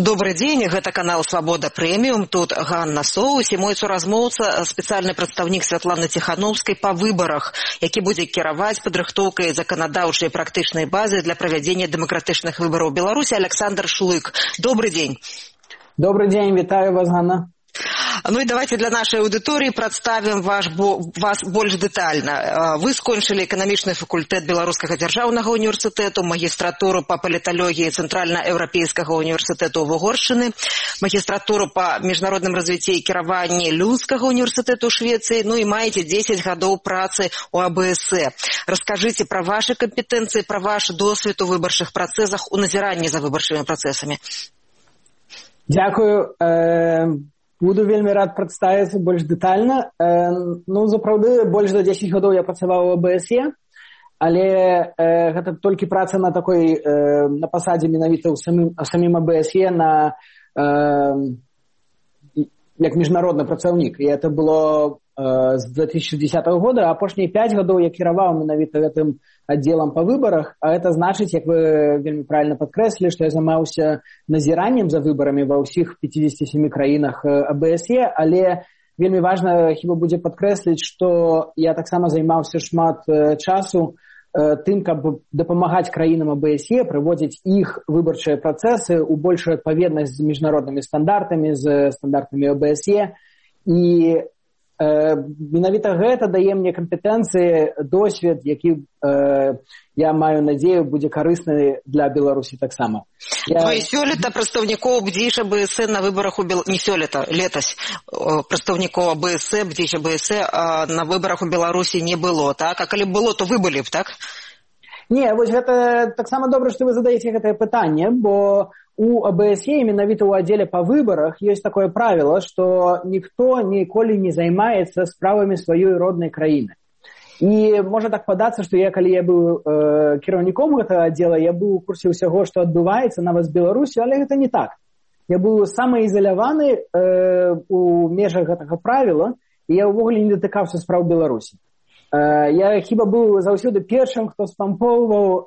Добрый дзень, гэта канал Свабода Прэміум, тут Ганна Соус і мой суразмоўца, спецыяльны прадстаўнік Святланы Ціхановскай па выбарах, які будзе кіраваць падрыхтоўкай заканадаўчай практычнай базы для правядзення дэмакратычных выбараў у Беларусі Александр Шлык. Добрый дзень. Добрый день, вітаю вас, Ганна. Ну и давайте для нашей аудитории представим вас больше детально. Вы скончили экономичный факультет Белорусского державного университета, магистратуру по политологии Центральноевропейского университета Угорщины, магистратуру по международным развитию и кіраванні Люнского университета Швеции, ну и маете 10 годов працы у АБСЭ. Расскажите про ваши компетенции, про ваш досвід у выбарчых процессах, у назіранні за выбарчымі процессами. Дякую. Буду вельмі рад прадставіцца больш дэтальна. Ну, запраўды, больш за 10 гадоў я працаваў у АБСЕ, але гэта толькі праца на такой, на пасадзе менавіта ў самім АБСЕ як міжнародны працаўнік. І это было з 2010 года, а апошнія 5 гадоў я кіраваў менавіта гэтым аддзелам па выбарах, а это значыць, як вы вельмі правільна падкрэслілі, што я займаўся назіраннем за выбарамі ва ўсіх 57 краінах АБСЕ, але вельмі важна хіба будзе падкрэсліць, што я таксама займаўся шмат часу тым, каб дапамагаць краінам АБСЕ, прыводзіць іх выбарчыя працэсы ў большую адпаведнасць з міжнароднымі стандартамі, з стандартамі АБСЕ. І менавіта гэта дае мне кампетэнцыі, досвед, які я маю надзею будзе карысны для Беларусі таксама. Вы сёлета прадстаўнікоў бдзіш АБСЕ на выбарах не сёлета, летась прадстаўнікоў АБСЕ, бдзіш АБСЕ на выбарах у Беларусі не было, так? А калі было, то вы былі б, так? Не, вось гэта таксама добра, што вы задаеце гэтае пытанне, бо у АБСЕ, менавіта ў аддзеле па выбарах, ёсць такое правіла, што ніхто ніколі не займаецца справамі сваёй роднай краіны. І можа так падацца, што калі я быў кіраўніком гэтага аддзела, я быў у курсе ўсяго, што адбываецца нават з Беларусю, але гэта не так. Я быў самаізаляваны у межах гэтага правіла, і я ўвогуле не датыкаўся спраў Беларусі. Я хіба быў заўсёды першым, хто спампоўваў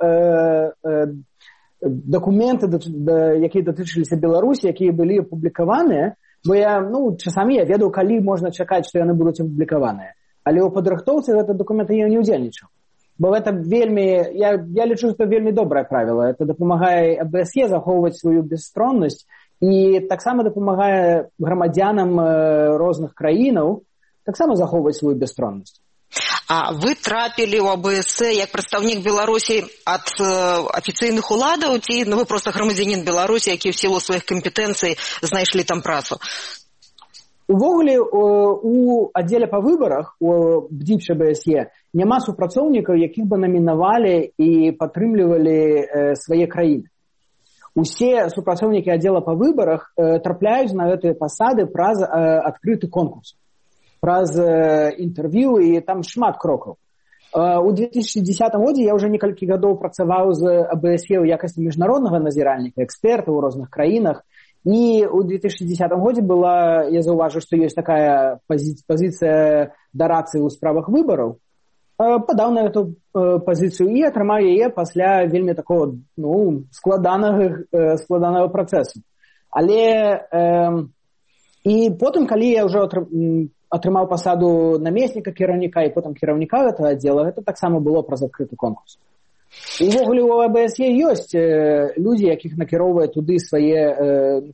дакументы, якія датычыліся Беларусі, якія былі апублікаваныя, бо часамі я ведаў, калі можна чакаць, што яны будуць апублікаваныя. Але ў падрыхтоўцы гэта дакументы я не ўдзельнічаў. Бо гэта вельмі, я лічу, што вельмі добрае правіла. Это дапамагае АБСЕ захоўваць сваю бясстроннасць і таксама дапамагае грамадзянам розных краінаў таксама захоўваць сваю бясстроннасць. А вы трапілі ў АБСЕ як прадстаўнік Беларусі ад афіцыйных уладаў, ці вы проста грамадзянін Беларусі, які ў сілу сваіх кампетэнцый знайшлі там працу? Увогуле, у аддзеле па выбарах, у бдзіч АБСЕ, няма супрацоўнікаў, якіх бы намінавалі і падтрымлівалі свае краіны. Усе супрацоўнікі аддзела па выбарах трапляюць на гэтыя пасады праз адкрыты конкурс, праз інтэрв'ю, і там шмат крокаў. У 2010 годзе я ўжо некалькі гадоў працаваў з АБСЕ ў якасці міжнароднага назіральніка, эксперта ў розных краінах, і ў 2010 годзе я заўважыў, што ёсць такая пазіцыя дарацы ў справах выбараў, падаў на эту пазіцыю і атрымаў яе пасля вельмі такого складанага працэсу. Але і потым, калі я ўжо атрымаў пасаду намесніка кіраўніка і потым кіраўніка гэтага аддзела, гэта таксама было праз адкрыты конкурс. Увогуле у АБСЕ ёсць людзі, якіх накіроўваюць туды свае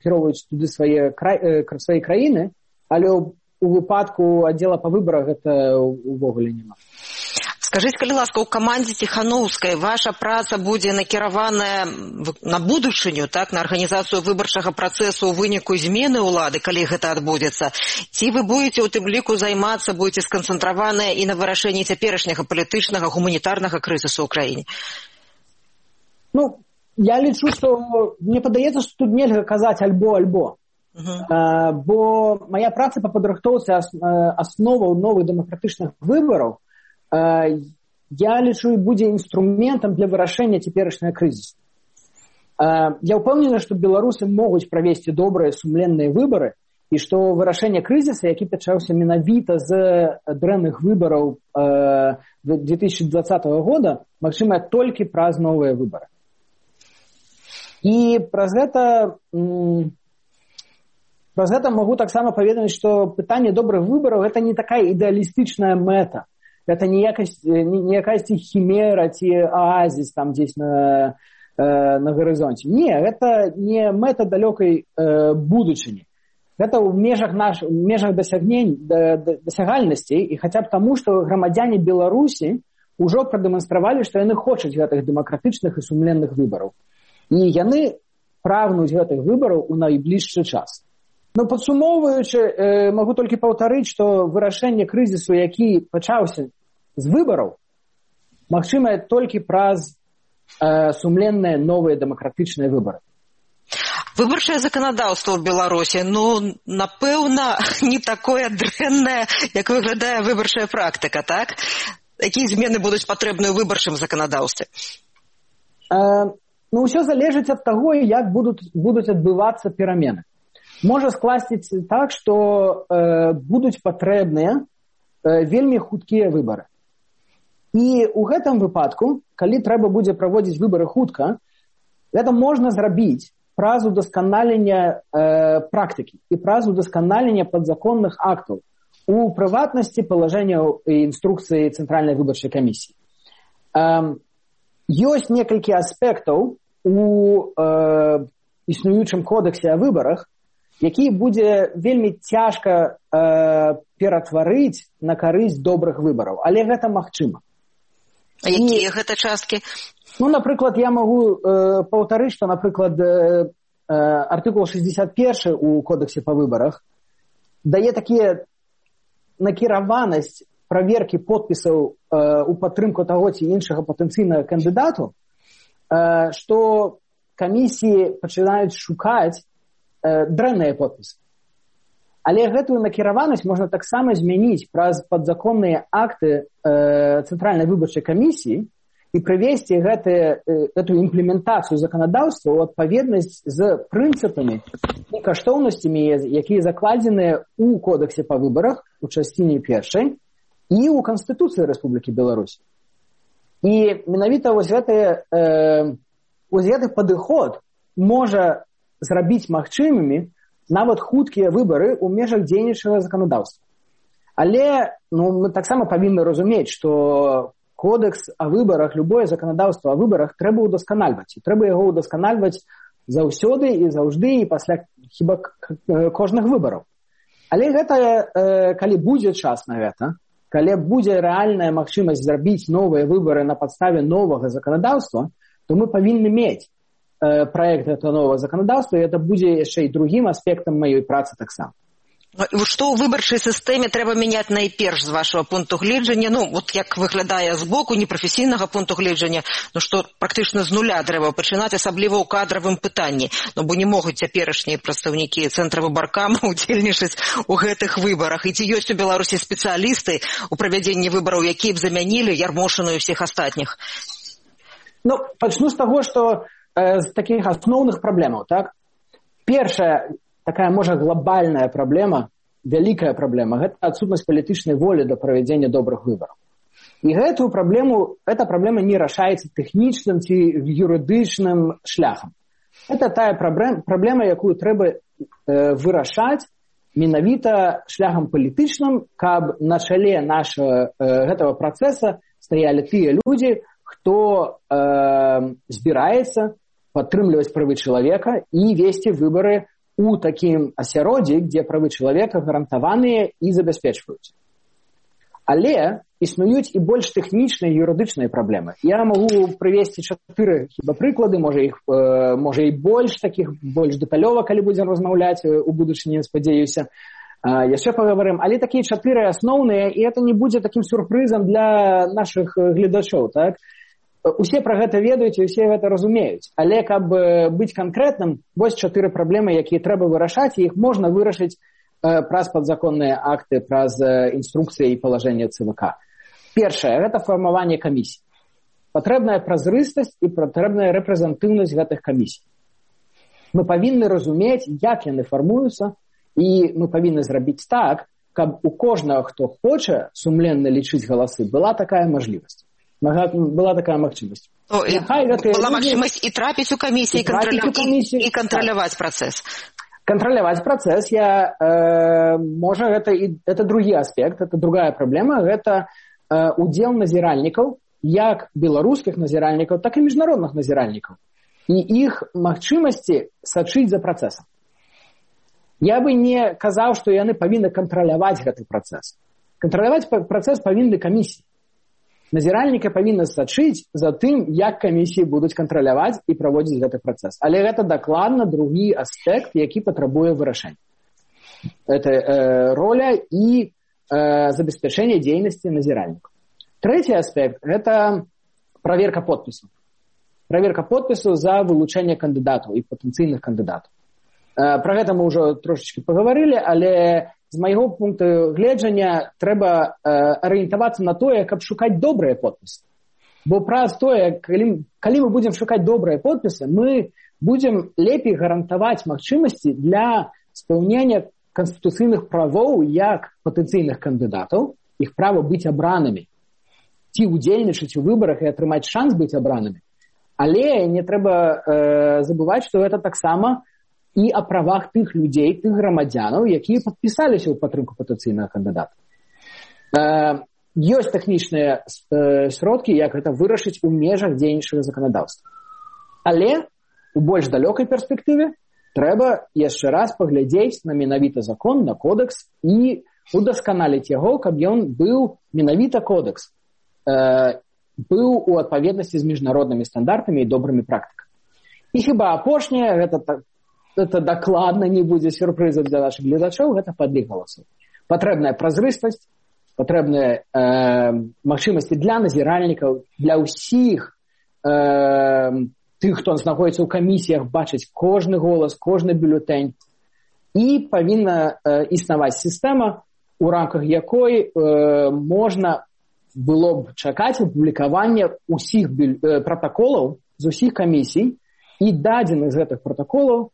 краіны, але у выпадку аддзела па выбарах гэта увогуле няма. Скажыце, калі ласка, у камандзе Ціхановскай ваша праца будзе накіраваная на будучыню, так, на арганізацыю выбарчага працэсу ў выніку змены ўлады, калі гэта адбудзецца, ці вы будзеце ў тым ліку займацца, будзеце сканцэнтраваныя і на вырашэнні цяперашняга палітычнага, гуманітарнага крызісу ў краіне? Я лічу, што мне падаецца, што тут нельга казаць альбо-альбо. Бо мая праца па падрыхтоўцы асноваў новых дэмакратычных выбараў, я лічу, будзе інструментам для вырашэння цяперашняга крызісу. Я ўпэўнены, што беларусы могуць правесці добрыя сумленныя выбары, і што вырашэнне крызіса, які пачаўся менавіта з дрэнных выбараў 2020 года, магчыма толькі праз новыя выбары. І праз гэта магу таксама паведаміць, што пытанне добрых выбараў гэта не такая ідэалістычная мэта. Гэта не якасьці хімера ці аазіс там дзесь на гарызонце. Не, гэта не мэта далёкай будучыні. Гэта ў межах дасягальнасцей, і хаця б таму, што грамадзяне Беларусі ўжо прадэманстравалі, што яны хочуць гэтых дэмакратычных і сумленных выбараў. І яны прагнуць гэтых выбараў у найбліжшы час. Ну, падсумоўваючы, магу толькі паўтарыць, што вырашэнне крызісу, які пачаўся з выбараў, магчымае толькі праз сумленныя новыя дэмакратычныя выбары. Выбарчае заканадаўства ў Беларусі, ну, напэўна, не такое дрэннае, як выглядае выбарчая практыка, так? Якія змены будуць патрэбны ў выбарчым заканадаўстве? Ну, ўсё залежыць ад таго, як будуць адбывацца перамены. Можа скласціць так, што будуць патрэбныя вельмі хуткія выбары. І ў гэтым выпадку, калі трэба будзе праводзіць выбары хутка, гэта можна зрабіць праз удасканалення практыкі і праз удасканалення падзаконных актаў, у прыватнасці палажэнняў і інструкцыі Цэнтральнай выбарчай камісіі. Ёсць некалькі аспектаў у існуючым кодексе о выбарах, які будзе вельмі цяжка ператварыць на карысць добрых выбараў, але гэта магчыма. А якія гэта часткі? Ну, напрыклад, я магу паўтарыць, што, напрыклад, артыкул 61 у кодексе па выбарах дае такія накіраванасць праверкі подпісаў у падтрымку таго ці іншага патэнцыйнага кандыдату, што камісіі пачынаюць шукаць дрэнныя подпісы. Але гэтую накіраванасць можна таксама змяніць праз падзаконныя акты Цэнтральнай выбарчай камісіі і прывесці гэтую імплементацыю заканадаўства ў адпаведнасць з прынцыпамі і каштоўнасцямі, якія закладзеныя ў кодексе па выбарах у часціне 1 і ў Канстытуцыі Рэспублікі Беларусь. І менавіта вось гэты падыход можа зрабіць магчымымі нават хуткія выбары ў межах дзейнічага заканадаўства. Але мы таксама павінны разумець, што кодекс о выбарах, любое заканадаўства о выбарах трэба ўдасканальваць. І трэба яго ўдасканальваць заўсёды і заўжды і пасля хіба кожных выбараў. Але гэта, калі будзе час на гэта, калі будзе рэальная магчымасць зрабіць новыя выбары на падставе новага заканадаўства, то мы павінны мець проект этого нового законодательства, и это будет еще и другим аспектом моей працы таксама. Што ў выбарчай сістэме трэба мяняць найперш з вашага пункту гледжання, вот як выглядае з боку непрафесійнага пункту гледжання, што практычна з нуля трэба пачынаць, асабліва ў кадравым пытанні, бо не могуць цяперашнія прадстаўнікі цэнтра выбаркама удзельнічаць у гэтых выбарах. І ці ёсць у Беларусі спецыялісты ў правядзенні выбараў, якія б замянілі Ярмошыну і ўсіх астатніх? Пачну з таго, што з таких асноўных праблемаў, так? Першая такая, можа, глобальная праблема, вялікая праблема, гэта адсутнасць палітычнай волі да правядзення добрых выбараў. І эта праблема не рашаецца тэхнічным ці юрыдычным шляхам. Это тая праблема, якую трэба вырашаць менавіта шляхам палітычным, каб на чале гэтага працэса стаялі тыя людзі, хто збіраецца падтрымліваць правы чалавека і весці выбары у такім асяроддзі, дзе правы чалавека гарантаваныя і забяспечваюць. Але існуюць і больш тэхнічныя юрыдычныя праблемы. Я магу прывесці 4 прыклады, можа і больш такіх, больш дэталёва, калі будзем размаўляць у будучыні, спадзяюся. Яшчэ паговорым, але такія 4 асноўныя, і это не будзе такім сюрпрызам для нашых гледачоў, так? Усе пра гэта ведаюць і усе гэта разумеюць. Але каб быць канкрэтным, вось 4 праблемы, якія трэба вырашаць, і іх можна вырашыць праз падзаконныя акты, праз інструкцыі і палажэння ЦВК. Першае, гэта фармаванне камісій. Патрэбная празрыстасць і патрэбная рэпрэзентыўнасць гэтых камісій. Мы павінны разумець, як яны фармуюцца, і мы павінны зрабіць так, каб у кожнага, хто хоча сумленна лічыць галасы, была такая мажлівасць. была такая магчымасць. Была магчымасць і трапіць у камісію, і кантраляваць працэс. Кантраляваць працэс, можа, это другі аспект, это другая праблема, гэта удзел назіральнікаў, як беларускіх назіральнікаў, так і міжнародных назіральнікаў. І іх магчымасці сачыць за працэсам. Я бы не казаў, што яны павінны кантраляваць гэты працэс. Кантраляваць працэс павінны камісіі. Назіральнікі павінны сачыць за тым, як камісіі будуць кантраляваць і праводзіць гэты працэс. Але гэта дакладна другі аспект, які патрабуе вырашэння. Это роля і забеспячэнне дзейнасці назіральнікаў. Трэці аспект – гэта праверка подпісу. Праверка подпісу за вылучэнне кандыдатаў і патэнцыйных кандыдатаў. Пра гэта мы ўжо трошечкі пагаварылі, але з майго пункту гледжання трэба арыентавацца на тое, каб шукаць добрыя подпісы. Бо праз тое, калі мы будзем шукаць добрыя подпісы, мы будзем лепей гарантаваць магчымасці для спаўнення канстытуцыйных правоў як патэнцыйных кандыдатаў, іх права быць абранымі, ці ўдзельнічаць у выбарах і атрымаць шанс быць абранымі. Але не трэба забываць, што гэта таксама і о правах тых людзей, тых грамадзянаў, якія падпісаліся ў падтрымку патэнцыйнага кандыдата. Ёсць тэхнічныя сродкі, як гэта вырашыць у межах дзейнічага заканадаўства. Але у больш далёкай перспектыве трэба яшчэ раз паглядзець на менавіта закон, на кодэкс і удасканаліць яго, каб ён быў менавіта кодэкс, быў у адпаведнасці з міжнароднымі стандартамі і добрымі практыкамі. І хіба апошняе, гэта дакладна не будзе сюрпрызам для нашых гледачоў, гэта падлік галасоў. Патрэбная празрыстасць, патрэбныя магчымасці для назіральнікаў, для ўсіх тых, хто знаходзіцца ў камісіях, бачыць кожны голас, кожны бюлетэнь. І павінна існаваць сістэма, у рамках якой можна было б чакаць апублікавання ўсіх пратаколаў з усіх камісій і дадзеных з гэтых пратаколаў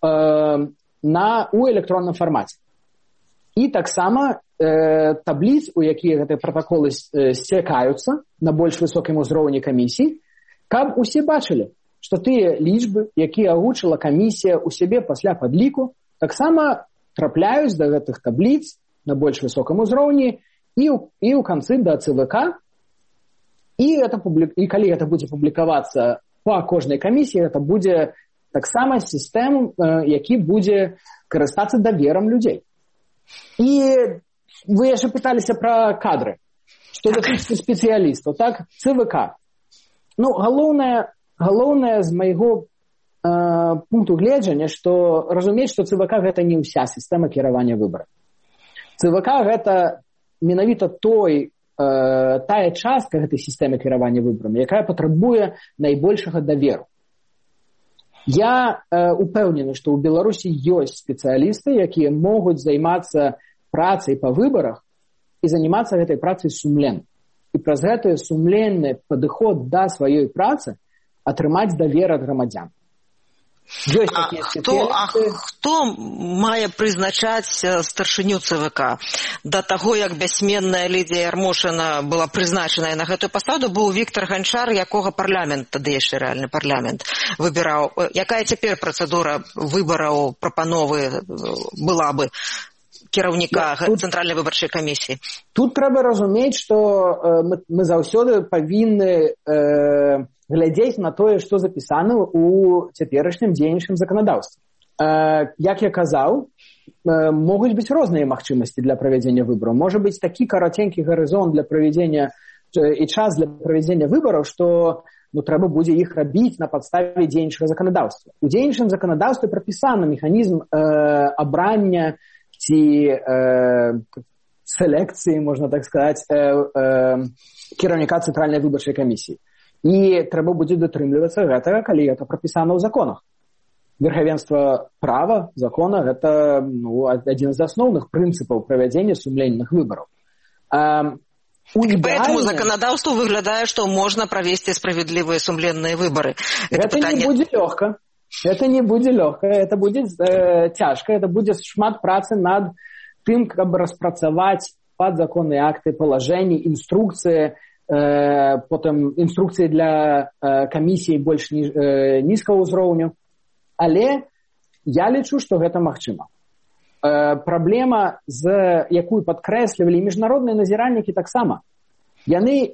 у электронным фармаце. І таксама табліц, у якія гэтыя пратаколы сцякаюцца на больш высокім узроўні камісій, каб усе бачылі, што тыя лічбы, якія агучыла камісія ў сябе пасля падліку, таксама трапляюць да гэтых табліц на больш высокім узроўні і ў канцы да ЦВК. І калі гэта будзе публікавацца па кожнай камісіі, гэта будзе таксама сістэм, які будзе карыстацца даверам людзей. І вы яшчэ пыталіся пра кадры. Што датычыцца спецыялістаў, так? ЦВК. Галоўнае з майго пункту гледжання, што разумець, што ЦВК гэта не ўся сістэма кіравання выбараў. ЦВК гэта менавіта тая частка гэтай сістэмы кіравання выбарамі, якая патрабуе найбольшага даверу. Я упэўнены, што ў Беларусі ёсць спецыялісты, якія могуць займацца працай па выбарах і занимацца гэтай працай сумленна. І праз гэты сумленны падыход да сваёй працы атрымаць давер ад грамадзян. Хто мае прызначаць старшыню ЦВК? Да таго, як бяссменная Лідія Ярмошына была прызначаная на гэтую пасаду, быў Віктор Ганчар, якога парламент, тады яшчэ рэальны парламент, выбіраў. Якая цяпер працэдура выбараў, прапановы была бы кіраўніка Цэнтральнай выбарчай камісіі? Тут трэба разумець, што мы заўсёды павінны глядзець на тое, што запісана ў цяперашнім дзейнічым заканадаўстве. Як я казаў, могуць быць розныя магчымасці для правядзення выбараў. Можа быць такі караценькі гарызонт для правядзення і час для правядзення выбараў, што трэба будзе іх рабіць на падставе дзейнічага заканадаўства. У дзейнічым заканадаўстве прапісаны механізм абрання ці селекцыі, можна так сказаць, кіраўніка Цэнтральнай выбарчай камісіі. І трэба будзе датрымлівацца гэтага, калі гэта прапісана ў законах. Верхавенства права, закона – гэта адзін з асноўных прынцыпаў правядзення сумленных выбараў. Поэтому законодаўству выглядае, што можна правесці справядлівыя сумленныя выбары. Гэта не будзе лёгка. Это не будзе лёгка, это будзе цяжка, это будзе шмат працы над тым, каб распрацаваць падзаконныя акты, палажэнні, інструкцыі, потым інструкцыі для камісіі больш нізкага ўзроўню. Але я лічу, што гэта магчыма. Праблема, якую падкрэслівалі міжнародныя назіральнікі таксама. Яны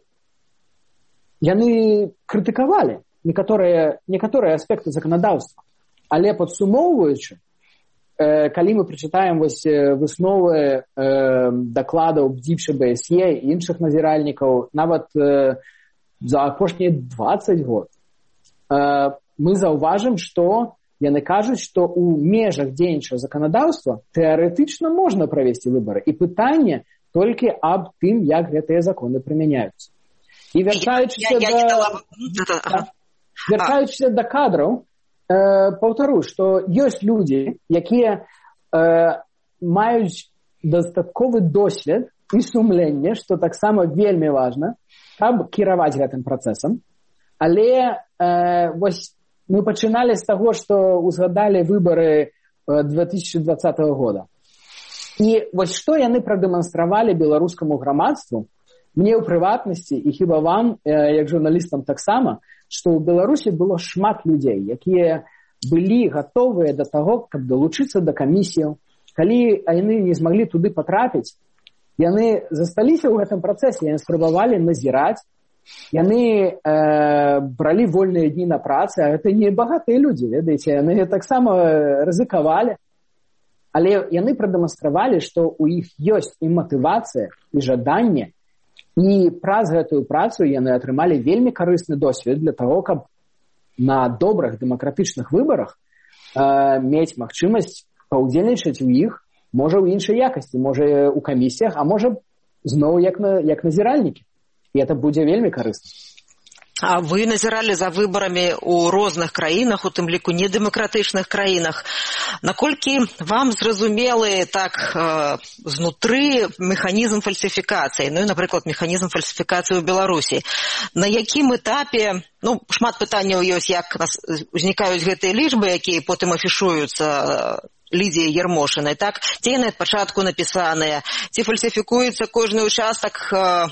крытыкавалі некаторыя аспекты заканадаўства. Але падсумоўваючы, калі мы прачытаем высновы дакладаў БДІПШ, БСЕ і іншых назіральнікаў, нават за апошнія 20 год, мы заўважым, што яны кажуць, што ў межах дзейнічага заканадаўства тэарэтычна можна правесці выбары. І пытанне толькі аб тым, як гэтыя законы прымяняюцца. І вяртаючыся да кадраў, паўтару, што ёсць людзі, якія маюць дастатковы досвед і сумленне, што таксама вельмі важна, каб кіраваць гэтым працэсам. Але мы пачыналі з таго, што узгадалі выбары 2020 года. І што яны прадэманстравалі беларускаму грамадству, мне ў прыватнасці, і хіба вам, як журналістам таксама, што ў Беларусі было шмат людзей, якія былі гатовыя да таго, каб далучыцца да камісіяў. Калі яны не змаглі туды патрапіць, яны засталіся ў гэтым працэсе, яны спрабавалі назіраць, яны бралі вольныя дні на працы, а гэта не багатыя людзі, ведаеце, яны таксама рызыкавалі. Але яны прадэманстравалі, што ў іх ёсць і матывацыя, і жаданне, і праз гэтую працу яны атрымалі вельмі карысны досвед для таго, каб на добрых дэмакратычных выбарах мець магчымасць паўдзельнічаць у іх, можа ў іншай якасці, можа ў камісіях, а можа зноў як назіральнікі. І это будзе вельмі карысна. А вы назіралі за выбарамі ў розных краінах, у тым ліку недэмакратычных краінах. Наколькі вам зразумелы так знутры механізм фальсіфікацыі, ну і, напрыклад, механізм фальсіфікацыі ў Беларусі? На якім этапе, шмат пытанняў ёсць, як узнікаюць гэтыя лічбы, якія потым афішуюцца Лідіі Ярмошынай, так? Ці яны ад пачатку напісаныя, ці фальсіфікуецца кожны ўчастак,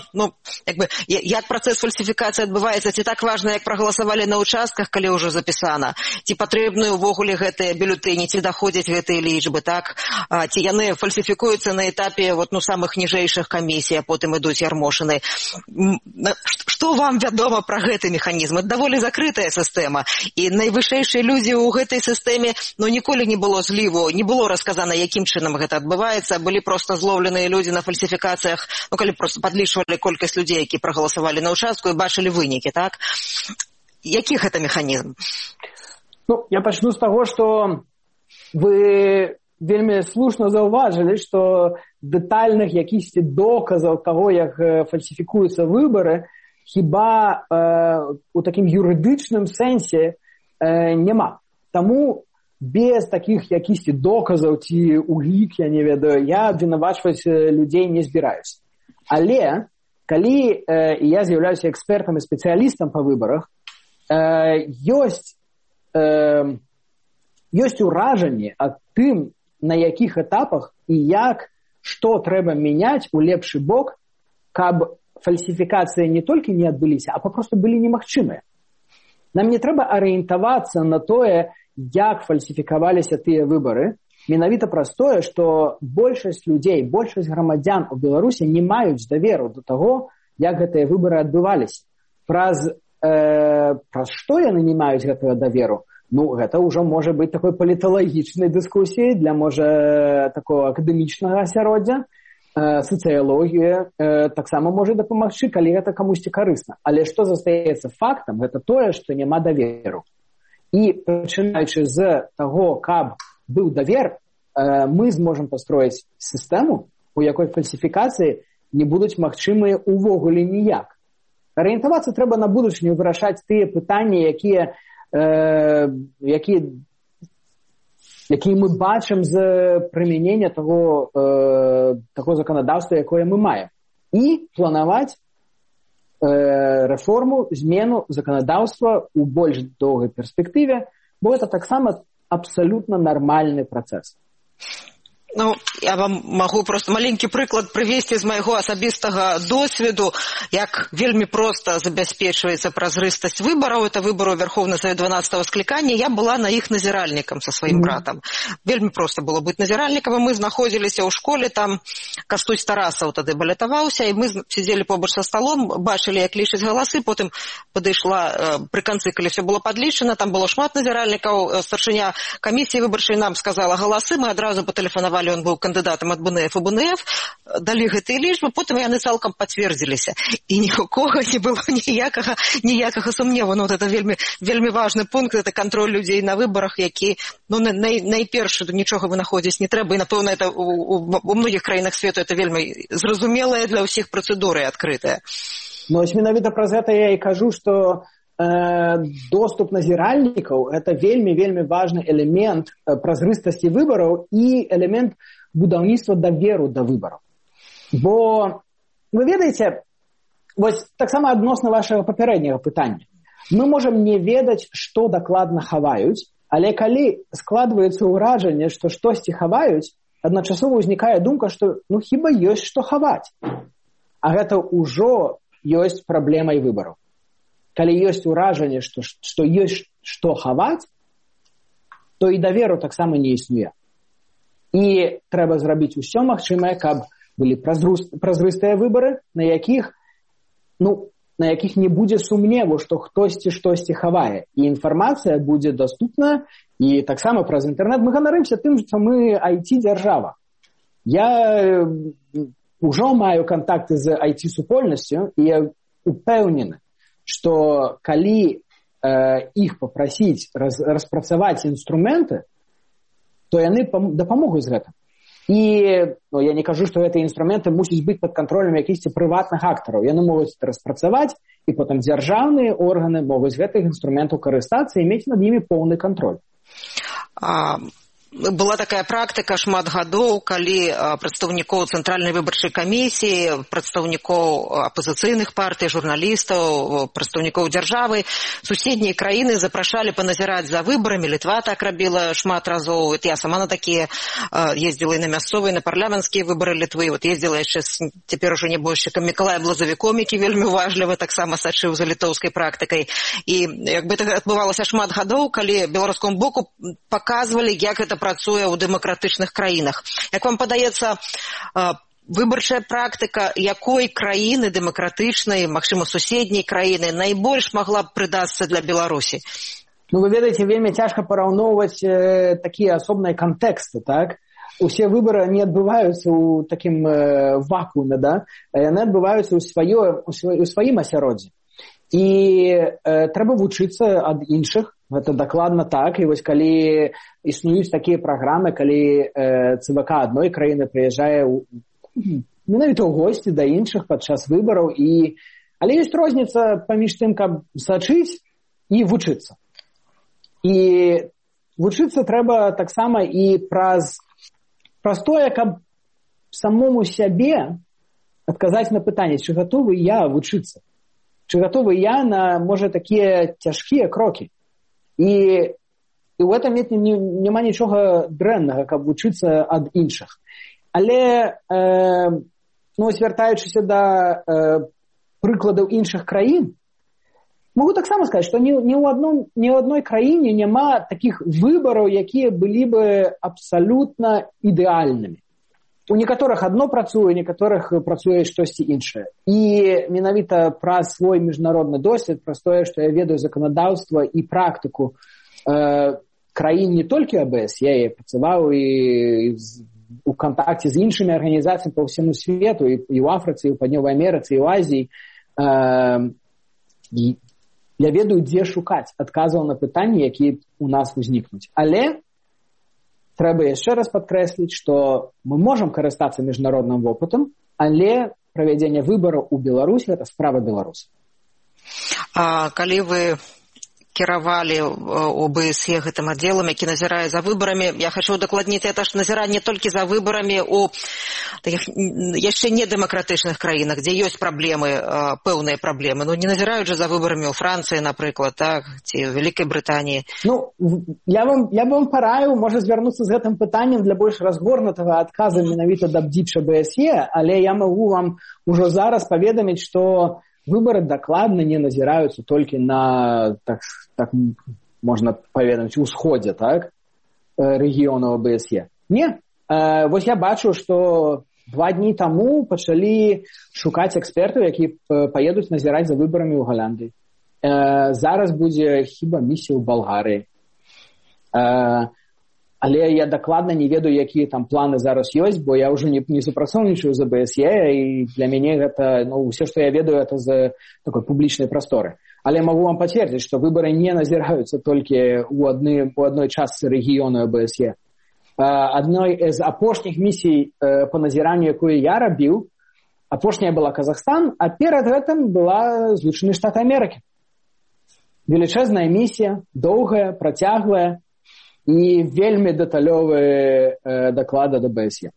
як працэс фальсіфікацыі адбываецца, ці так важна, як прагаласавалі на ўчастках, калі ўжо запісана, ці патрэбны ўвогуле гэтыя бюлетэні, ці даходзяць гэтыя лічбы, так? Ці яны фальсіфікуюцца на этапе самых ніжэйшых камісій, а потым ідуць Ярмошынай. Што вам вядома пра гэты механізм? Это даволі закрытая сістэма, і найвышэйшыя людзі ў гэтай сістэме ніколі не было зліву, не было расказана, якім чынам гэта адбываецца, былі проста злоўленыя людзі на фальсіфікацыях, калі проста падлічвалі колькасць людзей, які прагаласавалі на ўчастку і бачылі вынікі, так? Які гэта механізм? Я пачну з таго, што вы вельмі слушна заўважылі, што дэтальных якісьці доказаў таго, як фальсіфікуюцца выбары, хіба у такім юрыдычным сэнсе няма. Таму без такіх якісьці доказаў ці улік, я не ведаю, я абвінавачваць людзей не збіраюся. Але, калі я з'яўляюся экспертам і спецыялістам па выбарах, ёсць уражанне ад тым, на якіх этапах і што трэба мяняць у лепшы бок, каб фальсіфікацыі не толькі не адбыліся, а папросту былі немагчымыя. Нам не трэба арыентавацца на тое, як фальсіфікаваліся тыя выбары, менавіта праз тое, што большасць людзей, большасць грамадзян у Беларусі не маюць даверу да таго, як гэтыя выбары адбываліся. Праз што яны не маюць гэтага даверу? Гэта ўжо можа быць такой паліталагічнай дыскусіяй для, можа, такого акадэмічнага асяроддзя. Сацыялогія таксама можа дапамагчы, калі гэта камусьці карысна. Але што застаецца фактам, гэта тое, што няма даверу. І пачынаючы з таго, каб быў давер, мы зможам пастроіць сістэму, у якой фальсіфікацыі не будуць магчымыя ўвогуле ніяк. Арыентавацца трэба на будучыню, вырашаць тыя пытанні, якія мы бачым з прымянення таго заканадаўства, якое мы маем. І планаваць рэформу, змену заканадаўства ў больш доўгай перспектыве, бо гэта таксама абсалютна нармальны працэс. Ну, я вам магу просто маленькі прыклад прывесці з майго асабістага досведу, як вельмі проста забяспечваецца празрыстасць выбараў. Это выборы Верховны Совет 12-го склікання. Я была на іх назіральнікам са сваім братам. Вельмі проста было быць назіральнікам, і мы знаходзіліся ў школе, там Кастусь Тарасаў тады балятаваўся, і мы сидзелі побач са сталом, бачылі, як лічаць галасы, потым падышла пры канцы, калі все было падлічана, там было шмат назіральнікаў, старшыня камісіі выбарчай нам сказала галасы, мы адразу патэлефанавалі, он быў кандыдатам ад БНФ і БНФ, далі гэтыя лічбы, потым яны цалкам пацвердзіліся. І ні у кого не было ніякага сумневу. Ну, это вельмі важны пункт, это кантроль людзей на выбарах, які, ну, найперш нічога вынаходзіць не трэба, і, напэўна, это у многіх краінах свету это вельмі зразумелая для ўсіх працэдуры адкрытая. Ну, менавіта праз гэта я і кажу, што доступ назіральнікаў – это вельмі важны элемент празрыстасці выбараў і элемент будаўніцтва даверу да выбараў. Бо, вы ведаеце, вось таксама адносна вашага папярэдняга пытання. Мы можам не ведаць, што дакладна хаваюць, але калі складваецца ўражанне, што штосьці хаваюць, адначасова ўзнікае думка, што ну хіба ёсць што хаваць. А гэта ўжо ёсць праблемай выбараў. Калі ёсць ўражанне, што ёсць што хаваць, то і даверу таксама не існуе. І трэба зрабіць усё магчымае, каб былі празрыстыя выбары, на якіх не будзе сумневу, што хтосьці штосьці хавае. І інфармацыя будзе доступна, і таксама праз інтэрнэт. Мы ганарымся тым, што мы IT-дзяржава. Я ўжо маю кантакты з IT-супольнасцю, і я упэўнены, што калі іх папрасіць распрацаваць інструменты, то яны дапамогуць з гэтым. І я не кажу, што гэтыя інструменты мусяць быць пад кантролем якіхсьці прыватных актараў. Яны могуць распрацаваць, і потым дзяржаўныя органы могуць з гэтых інструментаў карыстацца і мець над імі поўны кантроль. Была такая практыка шмат гадоў, калі прадстаўнікоў Цэнтральнай выбарчай камісіі, прадстаўнікоў апазіцыйных партый, журналістаў, прадстаўнікоў дзяржавы, суседнія краіны запрашалі паназіраць за выбарамі. Літва так рабіла шмат разоў. Я сама на такія ездзіла і на мясцовыя, на парламенцкія выбары Літвы. Ездзіла яшчэ цяпер ужо небожчыкам Мікалаем Блазавіком, які вельмі уважліва таксама сачыў за літоўскай практыкай. І як бы так адбывалася шмат гадоў, калі беларускому боку паказвалі, як гэта працуе ў дэмакратычных краінах. Як вам падаецца, выбарчая практыка якой краіны дэмакратычнай, магчыма, суседняй краіны найбольш магла б прыдасца для Беларусі? Ну, вы ведаеце, вельмі цяжка параўноўваць такія асобныя кантэксты, так? Усе выбары не адбываюцца ў такім вакууме, да? Яны адбываюцца ў сваім асяроддзі. І трэба вучыцца ад іншых. Гэта дакладна так. І вось калі існуюць такія праграмы, калі ЦВК адной краіны прыязджае менавіта ў госці да іншых падчас выбараў. Але ёсць розніца паміж тым, каб сачыць і вучыцца. І вучыцца трэба таксама і праз тое, каб самому сябе адказаць на пытанне, ці гатовы я вучыцца, ці гатовы я на, можа, такія цяжкія крокі. І ў гэтым няма нічога дрэннага, каб вучыцца ад іншых. Але, звяртаючыся да прыкладаў іншых краін, могу таксама сказаць, што ні ў адной краіне няма такіх выбараў, якія былі бы абсалютна ідэальнымі. У некаторых адно працуе, у некаторых працуе штосьці іншае. І менавіта праз свой міжнародны досвед, праз тое, што я ведаю заканадаўства і практыку краін не толькі АБС, я працаваў і у кантакце з іншымі арганізацыямі па ўсяму свету, і ў Афрыцы, і ў Паўднёвай Амерыцы, і ў Азіі. Я ведаю, дзе шукаць адказаў на пытанні, якія у нас узнікнуць. Але трэба яшчэ раз падкрэсліць, што мы можам карыстацца міжнародным вопытам, але правядзенне выбараў у Беларусі – гэта справа беларусаў. А калі вы кіравалі ОБСЕ гэтым аддзелам, які назірае за выбарамі. Я хочу удакладніць, это ж назірае не толькі за выбарамі у таких яшчэ не дэмакратычных краінах, дзе ёсць праблемы, пэўныя праблемы. Ну, не назіраюць же за выбарамі ў Францыі, напрыклад, так, ці ў Вялікай Брытаніі. Ну, я бы вам параю, можа звярнуцца з гэтым пытаннем для больш разгорнутага адказа менавіта да бдзіча БСЕ, але я магу вам ужо зараз паведаміць, што выборы докладно не назираются только на, так можно поведать, усходе, так, региона ОБСЕ. Не. Вот я бачу, что 2 дні тому почали шукать экспертов, які поедут назирать за выборами в Голландии. Зараз буде хіба місія в Болгарії. Але я докладно не ведаю, якія там планы зараз ёсць, бо я уже не супрацоўнічаю з ОБСЕ, і для мяне гэта, ну, все, што я ведаю, это з такой публічнай прасторы. Але могу вам пацвердзіць, што выборы не назіраюцца толькі у адной частцы рэгіёну ОБСЕ. Адной з апошніх місій по назіранню, якую я рабіў, апошняя была Казахстан, а перад гэтым была Злучаныя Штаты Амерыкі. Велічэзная місія, доўгая, працяглая, і вельмі дэталёвыя даклады ад ОБСЕ.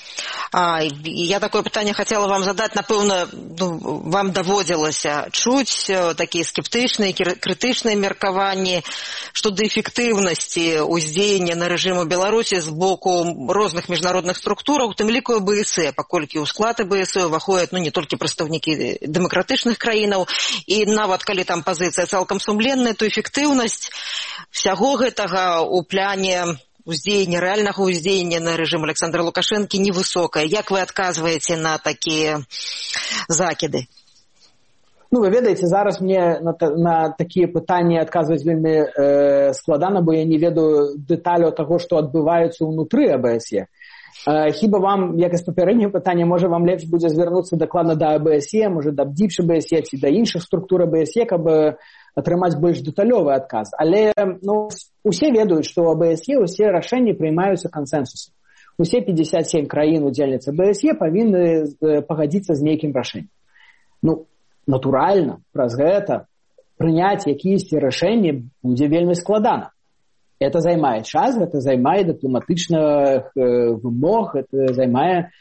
Я такое пытанне хотела вам задать, напэўна, вам даводзілася чуць такія скептычныя, крытычныя меркаванні што да эфектыўнасці ўздзеяння на рэжыму Беларусі з боку розных міжнародных структураў, у тым ліку ОБСЕ, паколькі ў склад ОБСЕ ўваходзяць не толькі прадстаўнікі дэмакратычных краінаў, і нават калі там пазіцыя цалкам сумленная, то эфектыўнасць всяго гэтага ў пляне уздзеяння, рэальнага уздзеяння на рэжым Александра Лукашэнкі невысокая. Як вы адказваеце на такія закіды? Ну, вы ведаеце, зараз мне на такія пытанні адказваць вельмі складана, бо я не ведаю дэталяў таго, што адбываецца ўнутры ОБСЕ. Хіба вам, як і з папярэдняга пытання, можа вам лепш будзе звярнуцца дакладна да ОБСЕ, можа да бдзіпша ОБСЕ ці да іншых структур ОБСЕ, каб атрымаць больш дэталёвы адказ. Але ну, усе ведаюць, што ў ОБСЕ усе рашэнні прымаюцца кансэнсусам. Усе 57 краін удзельніц ОБСЕ павінны пагадзіцца з нейкім рашэннем. Ну, натуральна, праз гэта прыняць якіясьці рашэнні будзе вельмі складана. Это займае час, это займае дыпламатычных вымог, это займае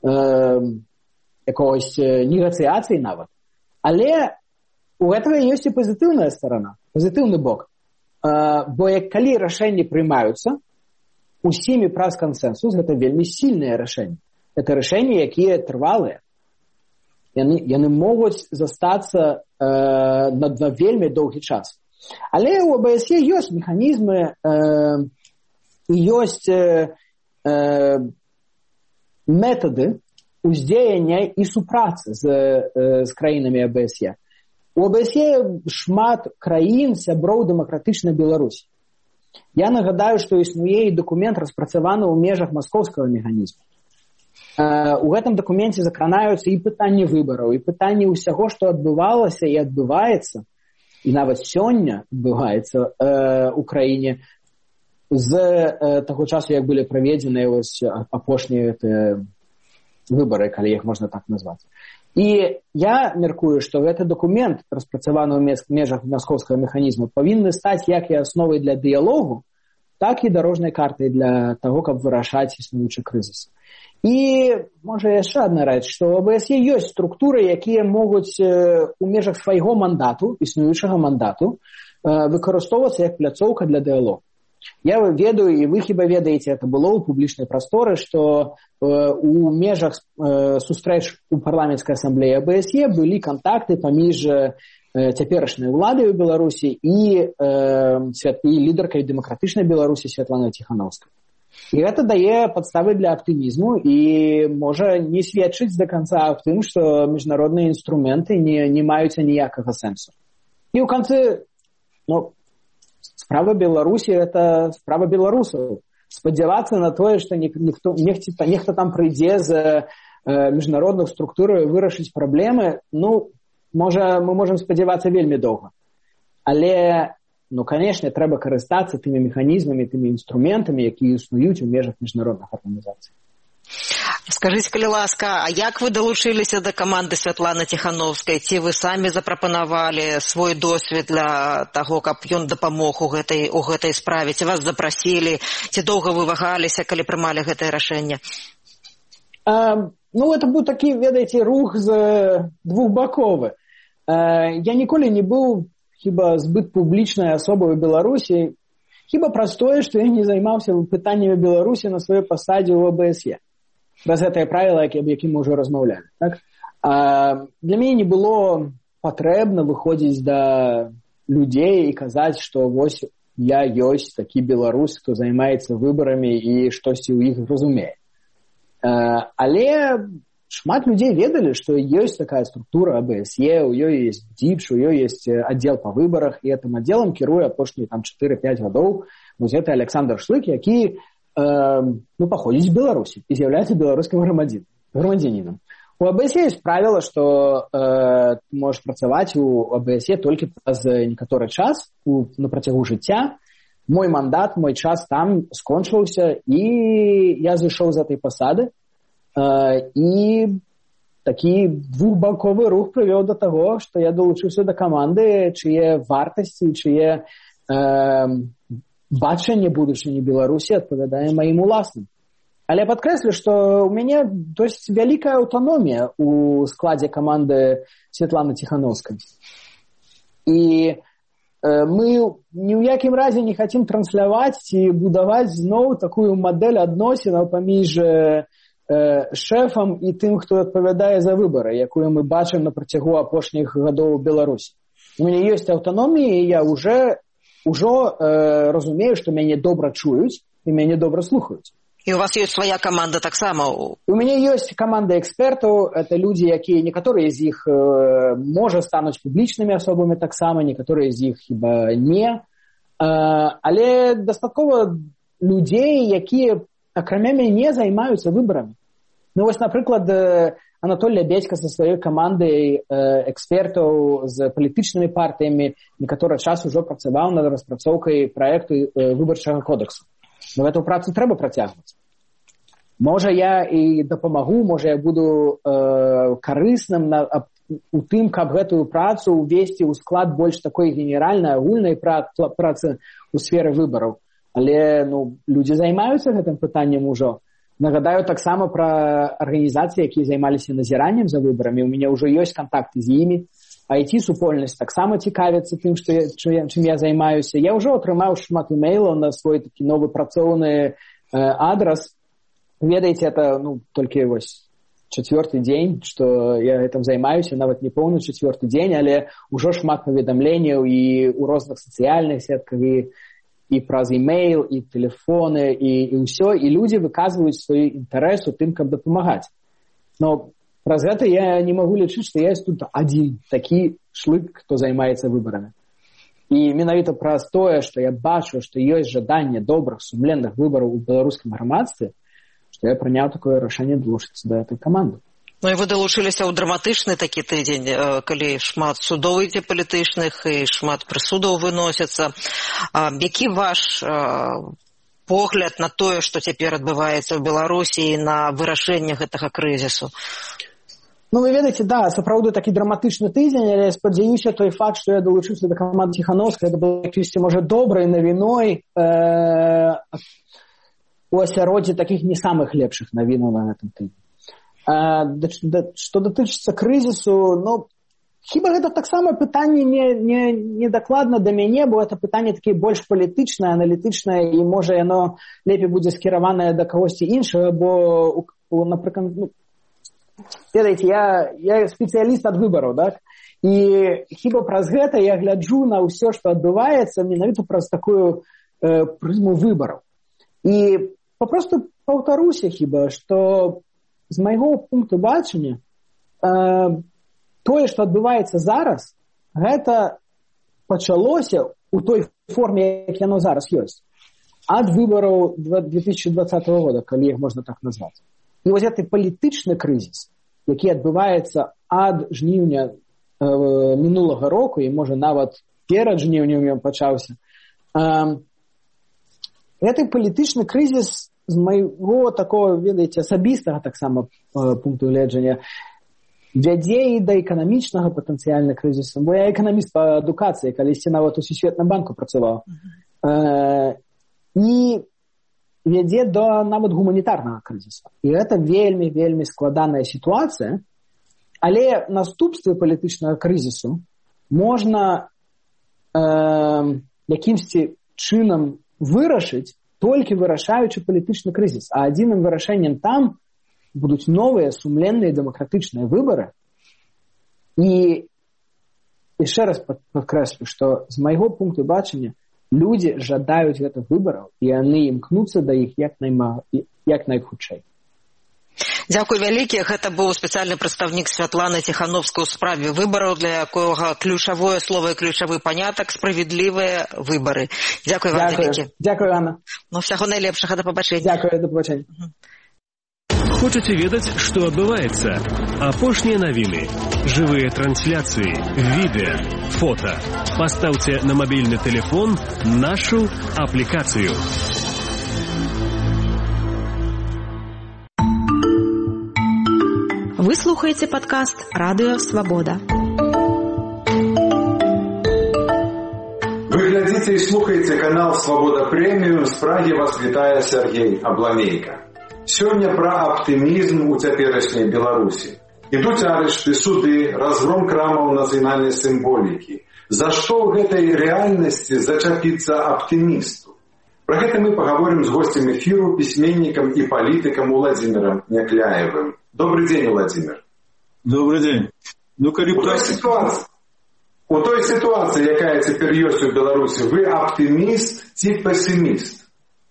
якогось негацыяцыі нават. Але у гэтага ёсць і пазітыўная старана, пазітыўны бок. Бо калі рашэнні прымаюцца усімі праз кансэнсус, гэта вельмі сільныя рашэнні. Это рашэнні, якія трывалыя. Яны могуць застацца на вельмі доўгі час. Але у ОБСЕ ёсць механізмы і ёсць метады уздзеяння і супрацы з краінамі ОБСЕ. У ОБСЕ шмат краін сяброў дэмакратычнай Беларусі. Я нагадаю, што існуе і дакумент распрацаваны ў межах маскоўскага механізму. У гэтым дакуменце закранаюцца і пытанні выбараў, і пытанні ўсяго, што адбывалася і адбываецца, і нават сёння адбываецца ў краіне з таго часу, як былі праведзеныя апошнія выбары, калі іх можна так назваць. І я меркую, што гэты дакумент, распрацаваны ў межах маскоўскага механізму, павінны стаць як і асновай для дыялогу, так і дарожнай картай для таго, каб вырашаць існуючы крызіс. І, можа, яшчэ адна рэч, што ў ОБСЕ ёсць структуры, якія могуць у межах свайго мандату, існуючага мандату, выкарыстоўвацца як пляцоўка для дыялогу. Я ведаю, і вы хіба ведаеце, это было ў публічнай прасторы, што у межах сустрэч у парламенцкай асамблеі ОБСЕ былі кантакты паміж цяперашняй уладай у Беларусі і лідаркай дэмакратычнай Беларусі Святланай Ціханаўскай. І гэта дае падставы для аптымізму і можа не сведчыць да канца аб тым, што міжнародныя інструменты не маюць ніякага сэнсу. І ў канцы, справа Беларусі – это справа беларусаў. Спадзявацца на тое, што нехта там прыйдзе з міжнародных структур і вырашыць праблемы, можа, мы можам спадзявацца вельмі доўга. Але, канешне, трэба карыстацца тымі механізмамі, тымі інструментамі, якія існуюць у межах міжнародных арганізацый. Скажите, калі ласка, а як вы долучились до команды Святланы Тихановской? Ці вы самі запропонавали свой досвед для того, каб ён дапамог у гэтай справе? Ці вас запросили? Ці доўга вы вагаліся, калі прымалі гэтае рашэнне? Это быў такі, ведаеце, рух з двухбаковы. Я ніколі не быў хіба збыт публічнай асобай у Беларусі, хіба праз тое, што я не займаўся пытаннямі Беларусі на сваёй пасадзе ў ОБСЕ. Праз гэтае правіла, аб якім мы ўжо размаўлялі. Так? Для мяне не было патрэбна выходзіць да людзей і казаць, што вось я ёсць такі беларус, хто займаецца выбарамі і штосьці ў іх разумее. Але шмат людзей ведалі, што ёсць такая структура АБСЕ, у ёй ёсць ДЗІПШ, у ёй ёсць аддзел па выбарах, і гэтым аддзелам кіруе апошнія 4-5 гадоў вось гэты Александр Шлык, які паходзіць з Беларусі і з'яўляецца беларускім грамадзянінам. У АБСЕ ёсць правіла, што ты можаш працаваць у АБСЕ толькі праз некаторы час на працягу жыцця. Мой мандат, мой час там скончыўся, і я зышоў з гэтай пасады. І такі двухбаковы рух прывёў да таго, што я далучыўся да каманды, чые вартасці, чые бачанне будучыні Беларусі адпавядае маім уласным. Але падкрэслю, што ў мяне досыць вялікая аўтаномія у складзе каманды Святланы Тихановскай. І мы ні ў якім разе не хацім трансляваць ці будаваць зноў такую мадэль адносінаў паміж шэфам і тым, хто адпавядае за выбары, якую мы бачым на працягу апошніх гадоў у Беларусі. У мяне ёсць аўтаномія, і я ўжо разумею, што мяне добра чуюць і мяне добра слухаюць. І у вас ёсць свая каманда таксама? У мяне ёсць каманда экспертаў, это людзі, якія некаторыя з іх можа стануць публічнымі асобамі таксама, некаторыя з іх хіба не. Але дастаткова людзей, якія акрамя мяне займаюцца выбарамі. Вось, напрыклад, Анатолий Лябедька са сваёй камандай экспертаў з палітычнымі партыямі некаторы час ужо працаваў над распрацоўкай праекту выбарчага кодексу. Но гэту працу трэба працягваць. Можа, я і дапамагу, можа, я буду карысным у тым, каб гэтую працу ўвесці ў склад больш такой генеральнай, агульнай працы ў сферы выбараў. Але людзі займаюцца гэтым пытаннем ужо. Нагадаю таксама пра арганізацыі, якія займаліся назіраннем за выбарамі. У мяне ўжо ёсць кантакты з імі. IT-супольнасць таксама цікавіцца тым, чым я займаюся. Я ўжо атрымаў шмат имейлаў на свой такі новы працоўны адрас. Ведаеце, это толькі вось 4-й дзень, што я гэтым займаюся, нават не поўны 4-й дзень, але ўжо шмат паведамленняў і ў розных сацыяльных сетках, і праз имейл, і тэлефоны, і ўсё. І людзі выказваюць свой інтарэс у тым, каб дапамагаць. Но праз гэта я не магу лічыць, што я ёсць тут адзін такі Шлык, хто займаецца выбарамі. І менавіта праз тое, што я бачу, што ёсць жаданне добрых, сумленных выбараў у беларускім грамадстве, што я прыняў такое рашэнне далучыцца да гэтай каманды. І вы далучыліся ў драматычны такі тыдзень, калі шмат судоў ідзе палітычных і шмат прысудаў выносяцца. Які ваш погляд на тое, што цяпер адбываецца ў Беларусі і на вырашэнне гэтага крызісу? Вы ведаеце, да, сапраўды такі драматычны тыдзень, але я спадзяюся, той факт, што я далучыўся да каманды Тихановскай, это было якісьці, можа, добрай навіной у асяроддзі такіх не самых лепшых навінаў на гэтым тыдні. Што датычыцца крызісу, хіба гэта таксама пытанне не дакладна да мяне, бо гэта пытанне такі больш палітычнае, аналітычнае, і, можа, яно лепей будзе скіраванае да кагосьці іншага, бо, напрыклад, ведаеце, я спецыяліст ад выбараў, так? І хіба праз гэта я гляджу на ўсё, што адбываецца, менавіта праз такую прызму выбараў. І папросту паўтаруся хіба, што з майго пункту бачання тое, што адбываецца зараз, гэта пачалося ў той форме, як яно зараз ёсць, ад выбараў 2020 года, калі іх можна так назваць. І вось гэты палітычны крызіс, які адбываецца ад жніўня мінулага року, і, можа, нават перад жніўнем ён пачаўся, гэты палітычны крызіс з майго такого, ведаеце, асабістага таксама пункту гледжання вядзе і да эканамічнага патэнцыяльна крызісу. Бо я эканаміст па адукацыі, калісьці нават у Сусветным банку працаваў. І вядзе да нават гуманітарнага крызісу. І гэта вельмі, вельмі складаная сітуацыя, але наступствы палітычнага крызісу можна якімсьці чынам вырашыць, толькі вырашаючы палітычны крызіс. А адзіным вырашэннем там будуць новыя сумленныя дэмакратычныя выбары. І яшчэ раз падкрэслю, што з майго пункту бачання людзі жадаюць гэтых выбараў, і яны імкнуцца да іх як найхутчэй. Дзякуй вялікі. Гэта быў спецыяльны прадстаўнік Святланы Ціхановскай у справе выбараў, для якога ключавое слово і ключавы панятак справядлівыя выбары. Дзякуй вам вялікі. Дзякуй, Анна. Усяго найлепшага, да пабачэння. Дзякуй, да пабачэння. Хочаце ведаць, што адбываецца? Апошнія навіны, жывыя трансляцыі, відэа, фота. Пастаўце на мабільны тэлефон нашу аплікацыю. Вы слухаеце падкаст «Радыё Свабода». Вы глядзіце і слухаеце канал «Свабода Прэміум». З Прагі вас вітае Сергей Абламейка. Сёння пра аптымізм у цяперашняй Беларусі. Ідуць арышты, суды, разгром крамаў нацыянальнай сімволікі. За што ў гэтай рэальнасці зачапіцца аптымісту? Пра гэта мы пагаворым з госцем эфіру, пісьменнікам і палітыкам Владзімірам Някляевым. Добрый день, Владимир. Добрый день. У той ситуации, якая теперь есть в Беларуси, вы оптимист ці пессимист?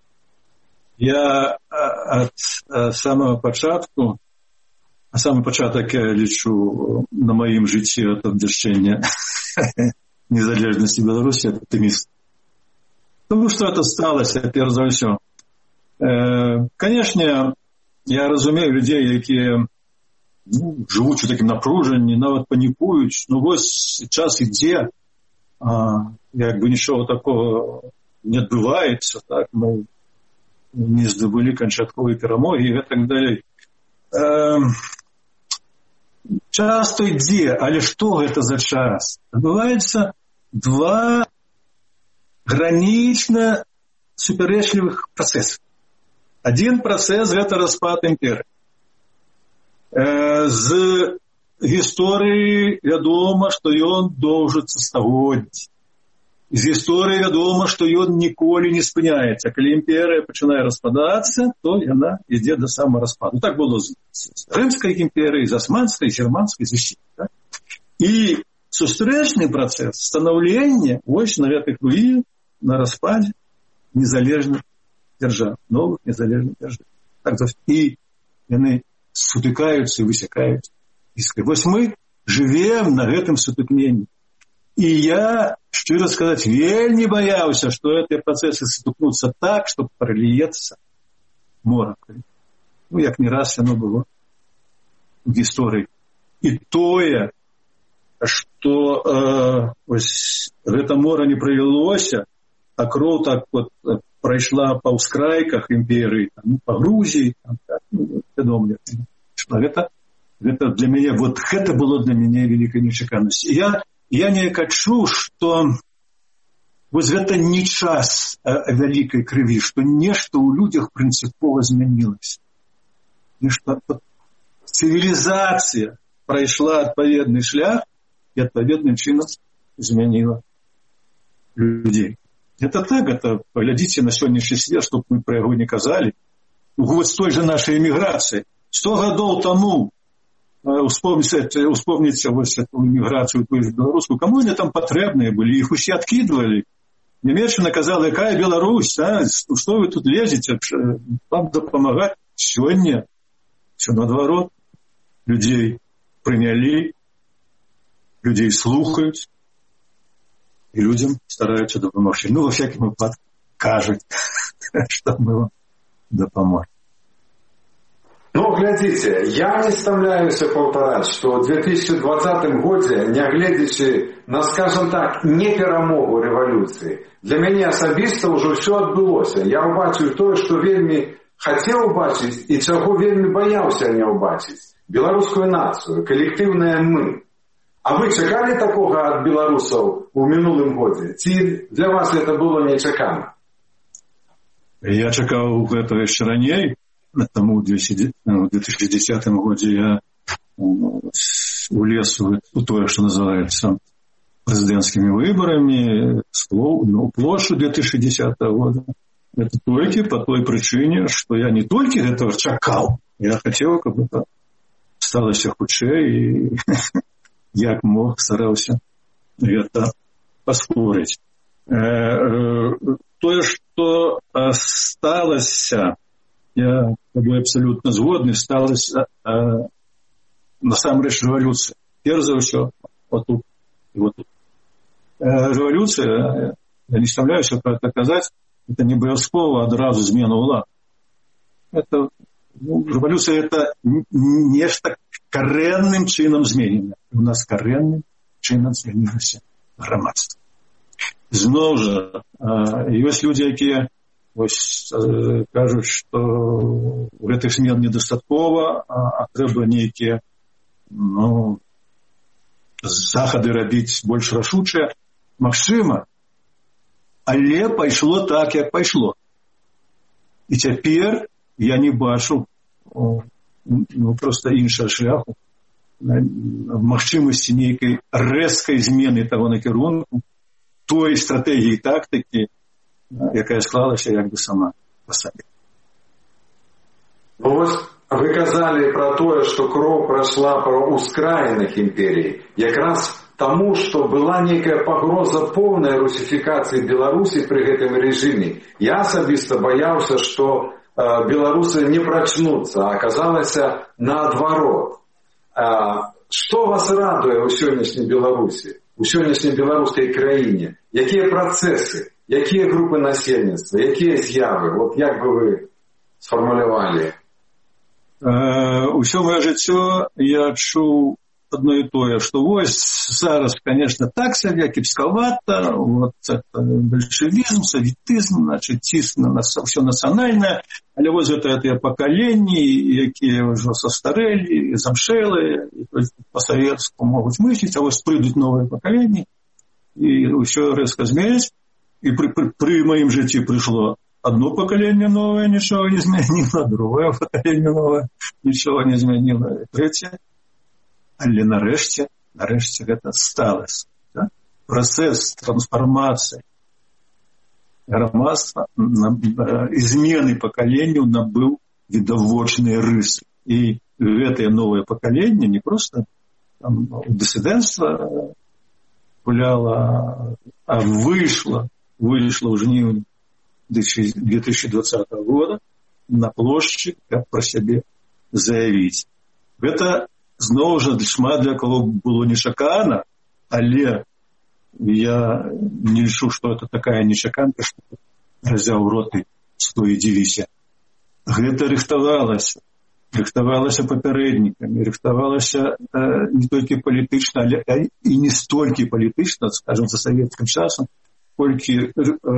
Я от самого початку, самый початок я лечу на моем житті от обдержения незалежности Беларуси, это оптимист. Потому что это сталося, перш за все. Конечно, я разумею людей, які живуть у таким напруженні, навіть панікують. Ну ось час іде, якби нічого такого не відбувається, так, ми не здобули кончаткової перемоги і так далі. Час то йде, але що це за час? Відбуваються два гранично суперечливих процеси. Один процесс – это распад империи. З гісторыі вядома, што ён доўжыцца стагоддзі. З гісторыі вядома, што ён ніколі не спыняецца. Калі імперія пачынае распадацца, то яна ідзе да самараспаду. Так было з Рымскай імперіяй, з Асманскай, з Германскай, з усіх. Так? І сустрэчны працэс станаўлення вось на гэтых руінах, на распадзе незалежных дзяржав, новых незалежных дзяржав. Так, і яны сутыкаюцца і высякаюцца. Вось мы жывем на гэтым сутыкненні. І я, шчыра сказаць, вельмі баяўся, што гэтыя працэсы сутыкнуцца так, што проліецца мора. Ну, як не раз яно было в гісторыі. І тое, што гэта мора не пролілося, а кроў так вот прайшла па ўскрайках імперыі, па Грузіі, вядома, што гэта для мяне, вот гэта было для мяне вялікай нечаканасці. Я неяк адчуў, што вось гэта не час вялікай крыві, што нешта ў людзях прынцыпова змянілася. Нешта цывілізацыя прайшла адпаведны шлях і адпаведным чынам змяніла людзей. Это так, это поглядите на сённяшні свет, чтобы мы про яго не казали. Вот с той же нашей эмиграции. 100 годов тому, успомните вот эту эмиграцию, ту же белорусскую, кому они там потребные были, их все откидывали. Немеччина казала, какая Беларусь, а? Что вы тут лезете, вам допомагать? Сёння все наоборот. Людей приняли, людей слухают. І людям стараються допомогти. Ну, во всякому випадку, кажуть, що ми вам допоможемо. Ну, глядите, я не стамляюся паўтараць, што ў 2020 годзе, нягледзячы на, скажем так, не перамогу рэвалюцыі, для мяне асабіста ўжо ўсё адбылося. Я ўбачыў тое, што вельмі хацеў убачыць і чаго вельмі баяўся не ўбачыць? Беларускую нацыю, калектыўнае мы. А вы чакалі такога ад беларусаў у мінулым годзе? Ці для вас это было нечакана? Я чакаў гэтага яшчэ раней. Таму ў 2010 годзе я улез у тое, што называецца прэзідэнцкімі выбарамі, плошчу 2010 года. Это толькі па той прычыне, што я не толькі гэтага чакаў, я хацеў, каб это сталася хутчэй і як мог стараўся гэта паскорыць. Тое, што сталася, я тобой абсолютно згодны, сталася насамрэч рэвалюцыя. Перш за ўсё, вот тут и вот тут. Рэвалюцыя, я не ставляюся про это казаць, это не абавязкова адразу змена ўлад. Это, рэвалюцыя это нешта карэнным чынам зменена. У нас карэнным чынам зменілася грамадства. Зноў жа, ёсць людзі, якія кажуць, што гэтых змен недастаткова, а трэба нейкія захады рабіць больш рашучыя. Магчыма, але пайшло так, як пайшло. І цяпер я не бачу проста іншага шляху, магчымасці нейкай рэзкай змены таго накірунку, той стратэгіі і тактыкі, якая склалася як бы сама па сабе. Вось вы казалі пра тое, што кроў прайшла па ускраінах імперіі, якраз таму, што была нейкая пагроза поўнай русіфікацыі Беларусі пры гэтым рэжыме. Я асабіста баяўся, што беларусы не прачнуцца, а аказалася наадварот. Што вас радуе ў сённяшняй Беларусі, у сённяшняй беларускай краіне? Якія працэсы, якія групы насельніцтва, якія з'явы? Вот як бы вы сфармулявалі? Усё маё жыццё я чуў одно і тое, што вось зараз, конечно, так сабе, кепскавата, вот это бальшавізм, савітызм, значит, ціск на нас ўсё нацыянальнае, але вось гэта тыя пакаленні, якія ўжо састарэлі, замшэлыя, па-савецку могуць мысліць, а вось прыйдуць новыя пакаленні, і ўсё рэзка зменіць, і пры маім жыцці прыйшло одно пакаленне новае, нічого не змяніла, другое пакаленне новае, нічого не змяніла, трэцяе. Але нарэшце гэта сталася. Да? Працэс трансфармацыі грамадства і змены пакаленняў набыў відавочныя рысы. І гэтае новае пакаленне не проста дысідэнцтва гуляла, а выйшла ў жніўні 2020 года на плошчы, каб пра сябе заявіць. Гэта зноў жа шмат для кого было нечакана, але я не лічу, што это такая нечаканка, што разяў рот і стой і дзівіся. Гэта рыхтавалася папярэднікамі, рыхтавалася не толькі палітычна, але і не столькі палітычна, скажем, за савецкім часам, колькі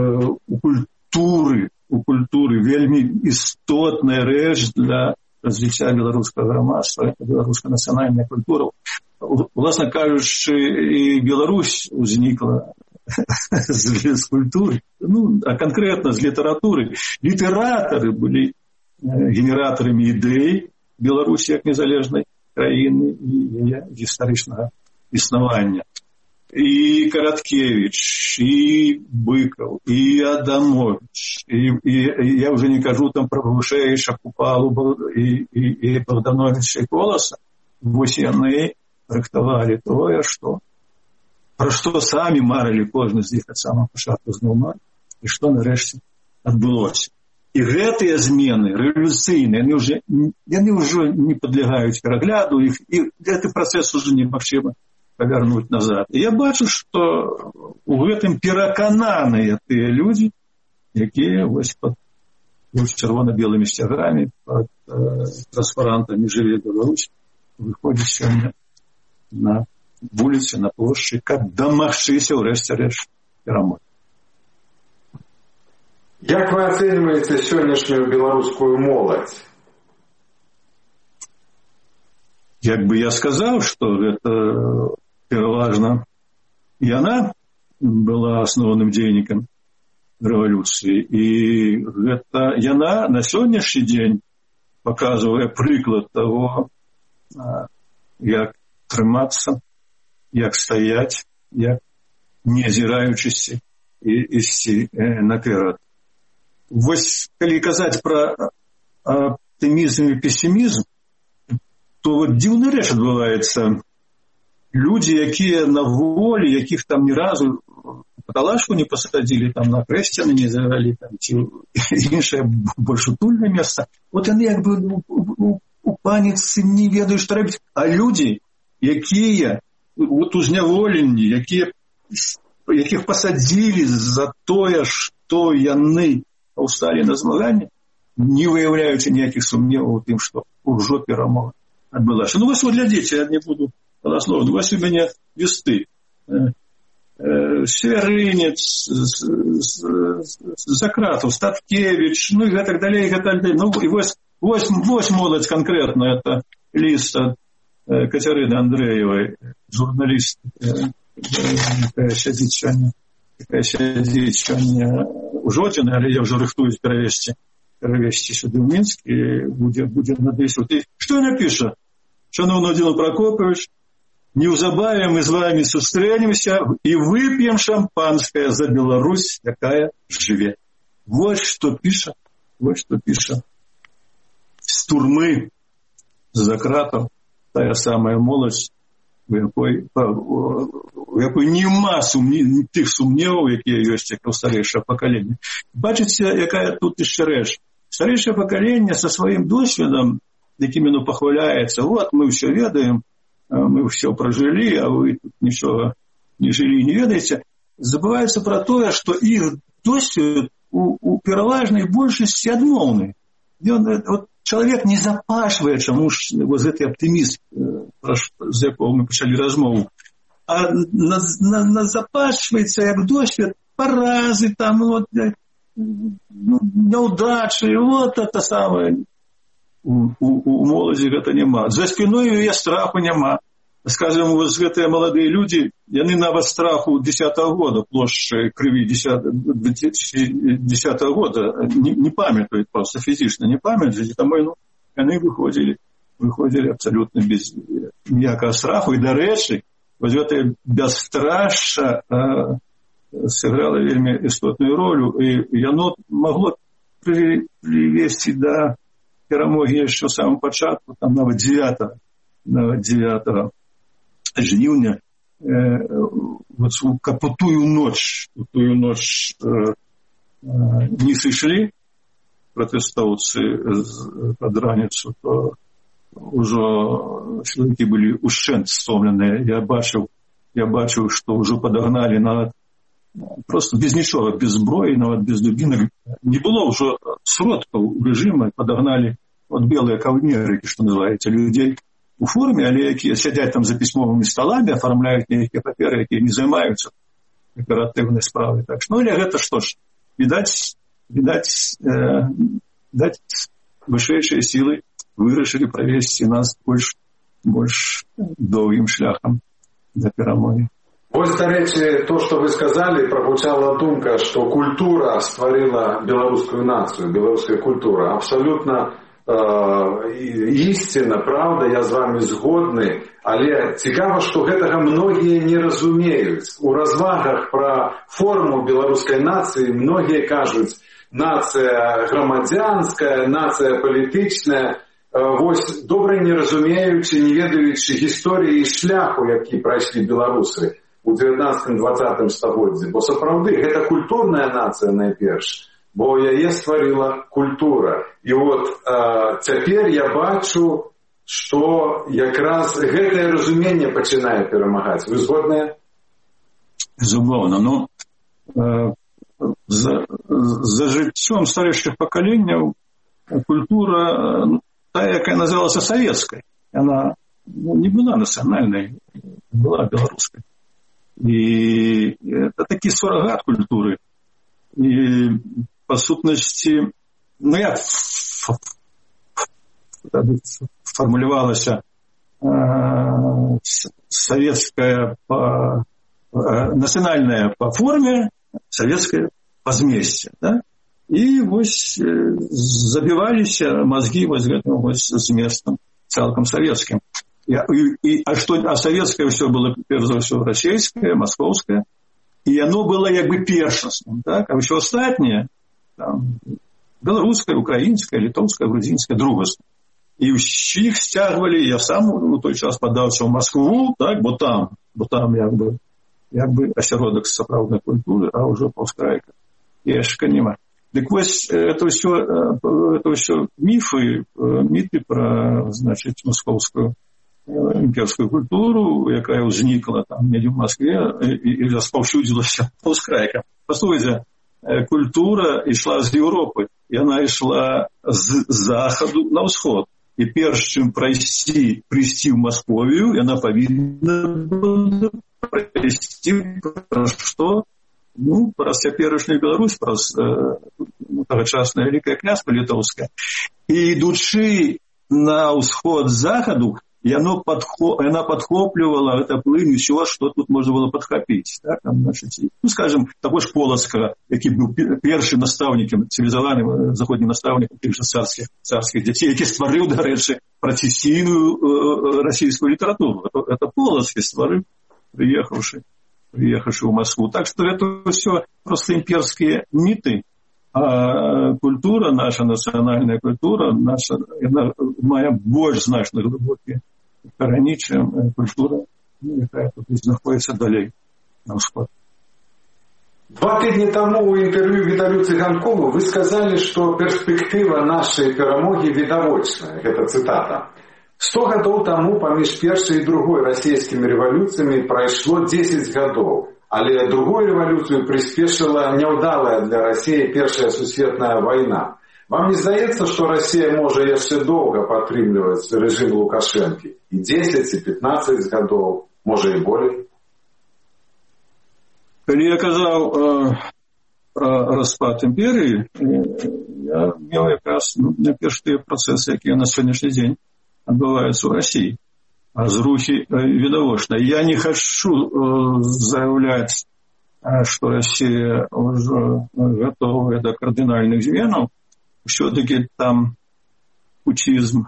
у культуры вельмі істотная рэч для развіцця беларускага грамадства, беларуская нацыянальная культура. Уласна кажучы, і Беларусь узнікла з культуры, а канкрэтна з літаратуры. Літаратары былі генератарамі ідэй Беларусі як незалежнай краіны і гістарычнага існавання. І Караткевіч, і Быкаў, і Адамович, і я ўжо не кажу там пра вышэйшых Купалу і Богдановича і Коласа. Вось яны рыхтавалі тое, пра што самі марылі кожны з іх ад самага пачатку зноў марылі, і што нарэшце адбылося. І гэтыя змены рэвалюцыйныя, яны ўжо не падлягаюць перагляду, і гэты працэс ужо немагчыма павярнуць назад. І я бачу, што у гэтым перакананыя тыя людзі, якія вось пад чырвона-белымі сцягамі, пад транспарантамі «Жыве Беларусь» выходзяць сёння на вуліцы, на плошчы, каб дамагчыся ўрэшце рэшт перамогі. Як вы ацэньваеце сённяшнюю беларускую моладзь? Як бы я сказал, что это пераважна яна была основным дзейнікам рэвалюцыі. І гэта яна на сённяшні дзень паказвае прыклад таго, як трымацца, як стаяць, як не азіраючыся і ісці наперад. Вось, калі казаць пра аптымізм і песімізм, то вот дзіўная рэч адбываецца. Людзі, якія на волі, якіх там ні разу паталашку не пасадзілі, там на крэсціны не завялі, там ці іншае больш утульнае месца, вот яны як бы у паніцы не ведаюць, што рабіць. А людзі, якія вот у зняволенні, якіх пасадзілі за тое, што яны паўсталі на змаганне, не выяўляючы ніякіх сумневаў у тым, што ўжо перамога адбылася. Ну, вось глядзіце, я не буду голословно. Вось у мяне лісты. Сверынец, Закратов, Статкевич, ну и так далее, и так далее. Ну, и вось моладзь конкретно, это лист от Катерины Андреевой, журналист, якая сядзіць сёння у Жодзіне, але я ўжо рыхтуюсь перавесці сюды ў Мінск, і будзе надысь. Што яна піша? Шановний Владимир Прокопович, неўзабаве мы з вами сустрэнемся и выпьем шампанское за Беларусь, якая жыве. Вот что пиша. С турмы, за кратов, тая самая моладзь, у якой нема тых сумневаў, якія ёсць як у старэйшае пакаленне. Бачыце, якая тут яшчэ рэч. Старэйшае пакаленне со сваім досведам, якім яно пахваляецца, вот мы ўсё ведаем, мы ўсё пражылі, а вы тут нічога не жылі і не ведаеце, забываецца пра тое, што іх досвед у пераважнай большасці адмоўны. Вот чалавек не запашвае, чаму ж вось гэты аптымізм, з якога мы пачалі размову, а запашваецца як досвед паразы, там, вот, няўдачы, вот это самае. У моладзі гэта няма. За спіной яе страху няма. Скажем, вось гэтыя маладыя людзі, яны нават страху 10-го года, плошчы крыві 10-го года не памятаюць, просто фізічна не памятаюць, таму яны выходзілі абсалютна без ніякага страху. І, дарэчы, вось гэтая бясстрашша сыграла вельмі істотную ролю, і яно магло прывесці да перамогі яшчэ ў самым пачатку, там нават 9 жніўня, каб у тую ноч не сышлі пратэстоўцы пад раніцу, то ўжо сілавікі былі ушчэнт стомленыя. Я бачыў, што ўжо падагналі нават просто без нічога, без зброі, нават без дубінак. Не было ўжо сродкаў рэжыма, падагналі от белыя каўнерыкі, што называецца, людзей у форме, але якія сядзяць там за пісьмовымі сталамі, афармляюць нейкія паперы, якія не займаюцца аператыўнай справай. Так што, але гэта што ж, відаць, вышэйшыя сілы вырашылі правесці нас больш доўгім шляхам да перамогі. Вось, дарэчы, то, што вы сказалі, прагучала думка, што культура стварыла беларускую нацыю, беларуская культура. Абсалютна істина, правда, я з вами згодны, але цікава, што гэтага многія не разумеюць. У развагах пра форму беларускай нацыі многія кажуць, нацыя грамадзянская, нацыя палітычная. Вось, добра не разумеючы, не ведаючы гісторыі і шляху, які прайшлі беларусы у 19-20 стагоддзі. Бо сапраўды, гэта культурная нацыя найперш, бо яе стварыла культура. І от цяпер я бачу, што якраз гэтае разуменне пачынае перамагаць. Вы згодныя? Безумоўна. Ну, за жыццём старэйшых пакаленняў культура, тая, якая называлася савецкай, яна не была нацыянальнай, была беларускай. І это такі сурагат культуры. І по сутнасці, як формулировалася советская национальная по форме, советская по зместе, да? И вось забиваліся мозги вось гэтым вось зместам цалкам советским. А советское все было, перш за ўсё, российское, московское, и оно было как бы першасным, так? А все остальное, там, белорусское, украинское, литовское, грузинское, другасное. И всіх стягивали, я сам у той час подався в Москву, так, бо там як би осяродок сапраўднай культуры, а уже паўскрайка яшка нема. Так вось, это все міфы про, значит, московскую імперскую культуру, якая ўзнікла там недзе в Москве і распаўсюдзілася паўскрайка. Послухайте, культура ішла з Европы, и она ішла з заходу на ўсход. И перш чым прийсці в Московію, яна павінна была прийсці про што? Ну, праз цяперашнюю Беларусь, праз тагачаснае Вялікае княства літоўскае. І ідучы на ўсход з захаду, яна падхоплівала гэта плынь усё, што тут можна было падхапіць. Так? Там, значит, ну, скажем, таго ж Полацкага, які быў першым настаўнікам, цывілізаваным заходнім настаўнікам тых жа царскіх дзяцей, які стварыў, дарэчы, працэсійную расійскую літаратуру. Это Полацкі стварыў, приехавший в Москву. Так что это все просто имперские миты. А культура, наша национальная культура, наша, она мае больш значна глыбокія карані, чым культура, якая тут знаходіцца далей на ўсход. 2 тыдні таму ў інтэрв'ю Віталю Цыганкову вы сказалі, што перспектыва нашай перамогі відавочная. Гэта цытата. 100 гадоў таму паміж першай і другой расійскімі рэвалюцыямі прайшло 10 гадоў, але другую рэвалюцыю прыспешыла няўдалая для Расіі першая сусветная вайна. Вам не здаецца, што Расія можа яшчэ доўга падтрымліваць рэжым Лукашэнкі? І 10, і 15 гадоў, можа і болей? Калі я казаў про распад імперыі, я меў якраз найперш тыя працэсы, якія на сённяшні дзень адбываюцца ў Расіі. А зрухі відавочна. Я не хочу заявляць, што Расія ўжо гатовая да кардынальных зменаў. Все-таки там путчизм,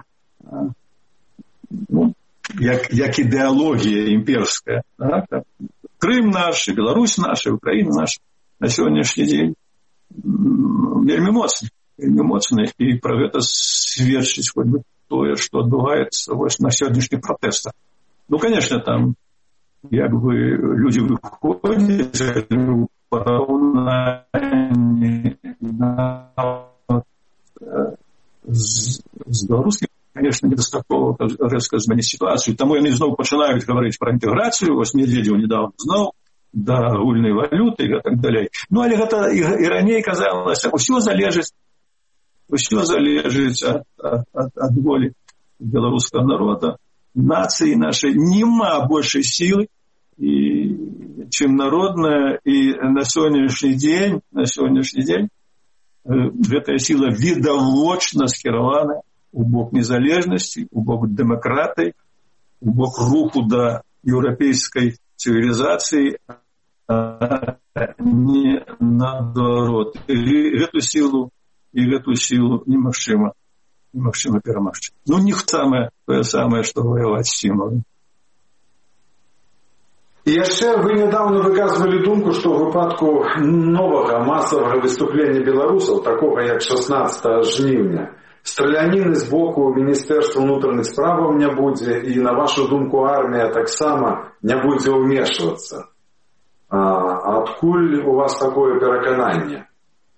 ну, як ідэалогія імперская. Так? Крым наш, Беларусь наша, Украина наша на сённяшні дзень вельмі моцны. І пра гэта сведчыць хоць бы тое, што адбываецца вось на сённяшніх пратэстах. Ну, конечно, там як бы людзі выходзяць у параўнанні з беларускім, конечно, недастаткова рэзка змяніць сітуацыю. Таму яны зноў пачынаюць гаварыць пра інтэграцыю. Вось Медведзеў недавно зноў да агульнай валюты і так далей. Ну, але гэта і раней казалася, усё залежыць ад волі беларускага народа. Нацыі нашай нема большай сілы, чым народная, і на сённяшні дзень гэтая сіла відавочна скіравана у бок незалежнасці, у бок дэмакратыі, у бок руху да еўрапейскай цывілізацыі, а не наадварот. І гэту сілу немагчыма перамагчы. Ну, не тое самае, што ваяваць з сімваламі. І яшчэ вы нядаўна выказвалі думку, што ў выпадку новага масавага выступлення беларусаў, такога як 16 жніўня, страляніны з боку Міністэрства ўнутраных справаў не будзе, і, на вашу думку, армія таксама не будзе ўмешвацца. Адкуль у вас такое перакананне?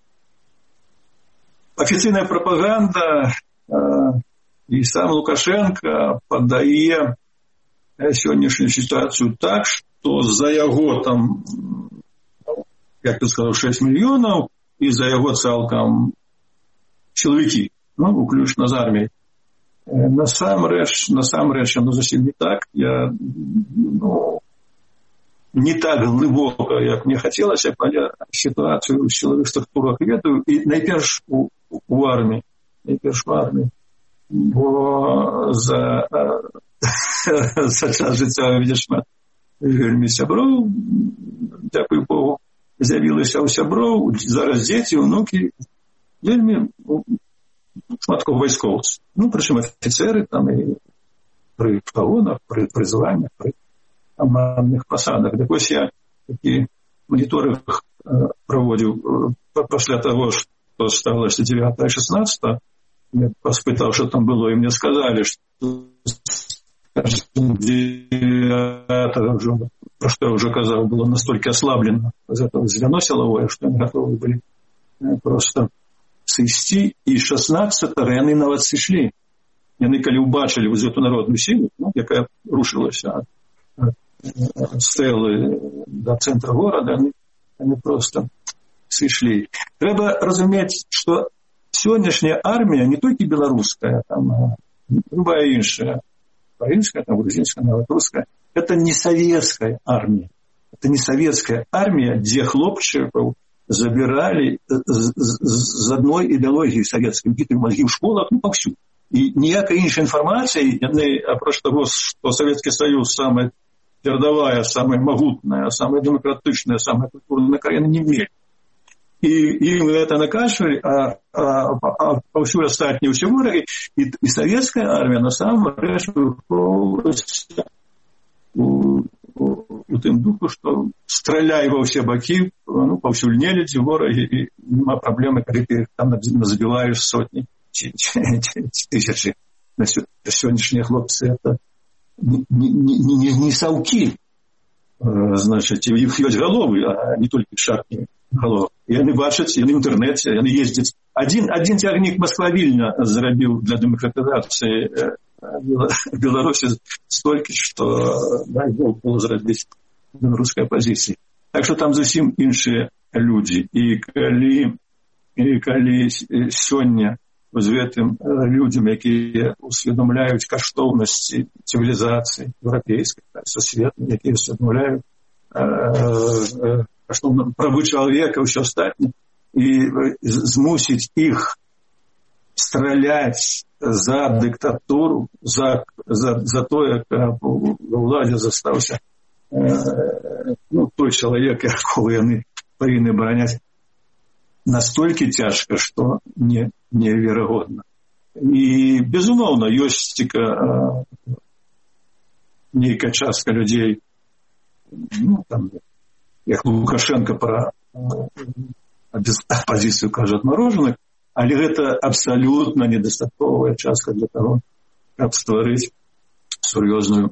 Афіцыйная прапаганда і сам Лукашенко падае сённяшнюю сітуацыю так, што за яго там, як ты сказаў, 6 мільёнаў, і за яго цалкам чалавекі, ну, уключна з арміяй. Насамрэч, яно зусім не так. Я не так глибоко, як мне хацелася, але сітуацыю ў сілавых структурах ведаю, і найперш у арміі, бо за час жыцця шмат вельмі сяброў, дзякуй Богу, з'явілася ў сяброў, зараз дзеці, унукі, вельмі шмат кого вайскоўцы. Прычым афіцеры там і пры пагонах, пры званнях, пры камандных пасадах. Так вось я такі моніторинг праводзіў пасля таго, што сталася 9-16, я паспытаў, што там было, і мне сказалі, што 9-го уже, про что я уже казал, было настолько ослаблено из этого звено силовое, что они готовы были просто сысці, і 16-го яны нават сышлі. Яны, калі ўбачылі вот эту народную силу, якая рушылася ад стрэлы до центра города, яны просто сышлі. Трэба разумець, што сённяшняя армія не толькі беларуская, там любая іншая, украинская, там, грузинская, белорусская, это не советская армия. Это не советская армия, где хлопчиков забирали з одной идеологии советской, битые мозги в школах, повсюду. И никакой іншей информации, апроч того, что Советский Союз самая передовая, самая могутная, самая демократичная, самая культурная краина, не имели. И им это накачивали, а повсюду остатние все вороги. И советская армия на самом деле виховувалася у тым духу, что стреляй во все боки, повсюду нелюди, вороги, и нема проблемы, когда ты там забиваешь сотни, тысячи. Сегодняшние хлопцы это не совки, значит, их есть головы, а не только шапки голов. І яны бачаць, яны в інтэрнэце, яны ездзяць. Один цягнік Москва-Вільня зрабіў для дэмакратызацыі Беларусі столькі, што дай Бог было зрабіць беларускай апазіцыі. Так што там зусім іншыя людзі. І калі сёння з гэтым людзям, якія усведомляюць каштоўнасці цывілізацыі еўрапейскай, сусветнай, якія усведомляюць правы чалавека, ўсё астатняе, і змусіць іх страляць за дыктатуру, за тое, каб ва ўладзе застаўся той чалавек, якого яны павінны абараняць, настолькі цяжка, што неверагодна. І, безумоўна, ёсць нейкая частка людзей, там, як Лукашенко про оппозицию кажа отмороженных, але гэта абсолютно недостатковая частка для того, каб стварыць сур'ёзную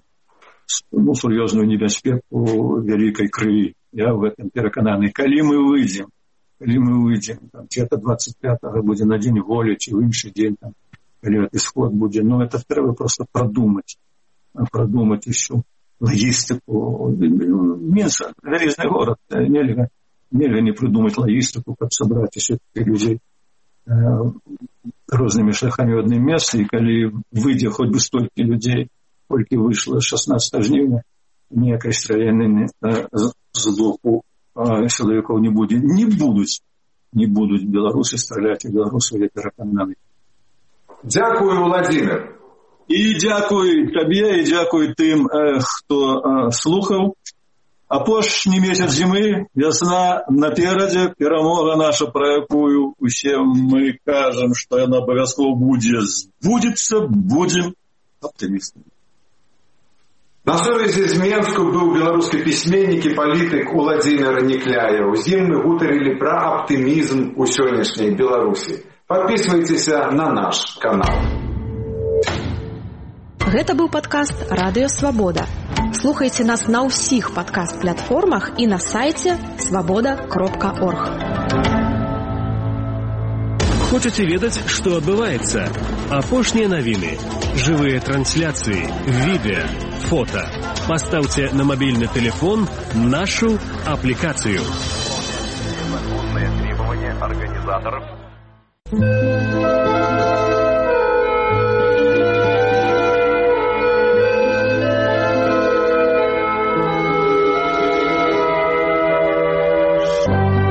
небяспеку вялікай крыві. Я в этом перакананы. Калі мы выйдзем, там, где-то 25-го будзе на дзень волі, ці ў іншы дзень, там, калі ісход будзе, это трэба просто продумать усю логистику. Минск — вялізны город. Нельга не придумать логистику, как собрать всех людей рознымі шляхамі в одно место. И калі выйдзе хоть бы столькі людей, колькі выйшло 16 жніўня, ніякай страляніны з боку сілавікоў не будзе. Не будуць беларусы страляць, і беларусы я перакананы. Дзякую, Владимир. І дзякуй табе, і дзякуй тым, хто слухаў. Апошні месяц зімы, вясна наперадзе, перамога наша, пра якую усе мы кажам, што яна абавязкова будзе, збудзецца, будзем аптымістамі. На сувязі з Менску быў беларускі пісьменнік і палітык Владимир Некляев. З ім мы гутарылі пра аптымізм у сённяшняй Беларусі. Подписывайтеся на наш канал. Гэта быў падкаст «Радыё Свабода». Слухайце нас на ўсіх падкаст-платформах і на сайце свабода.орг. Хочаце ведаць, што адбываецца? Апошнія навіны, жывыя трансляцыі, відэа, фота. Пастаўце на мабільны телефон нашу аплікацыю. Законные требования организаторов. Thank you.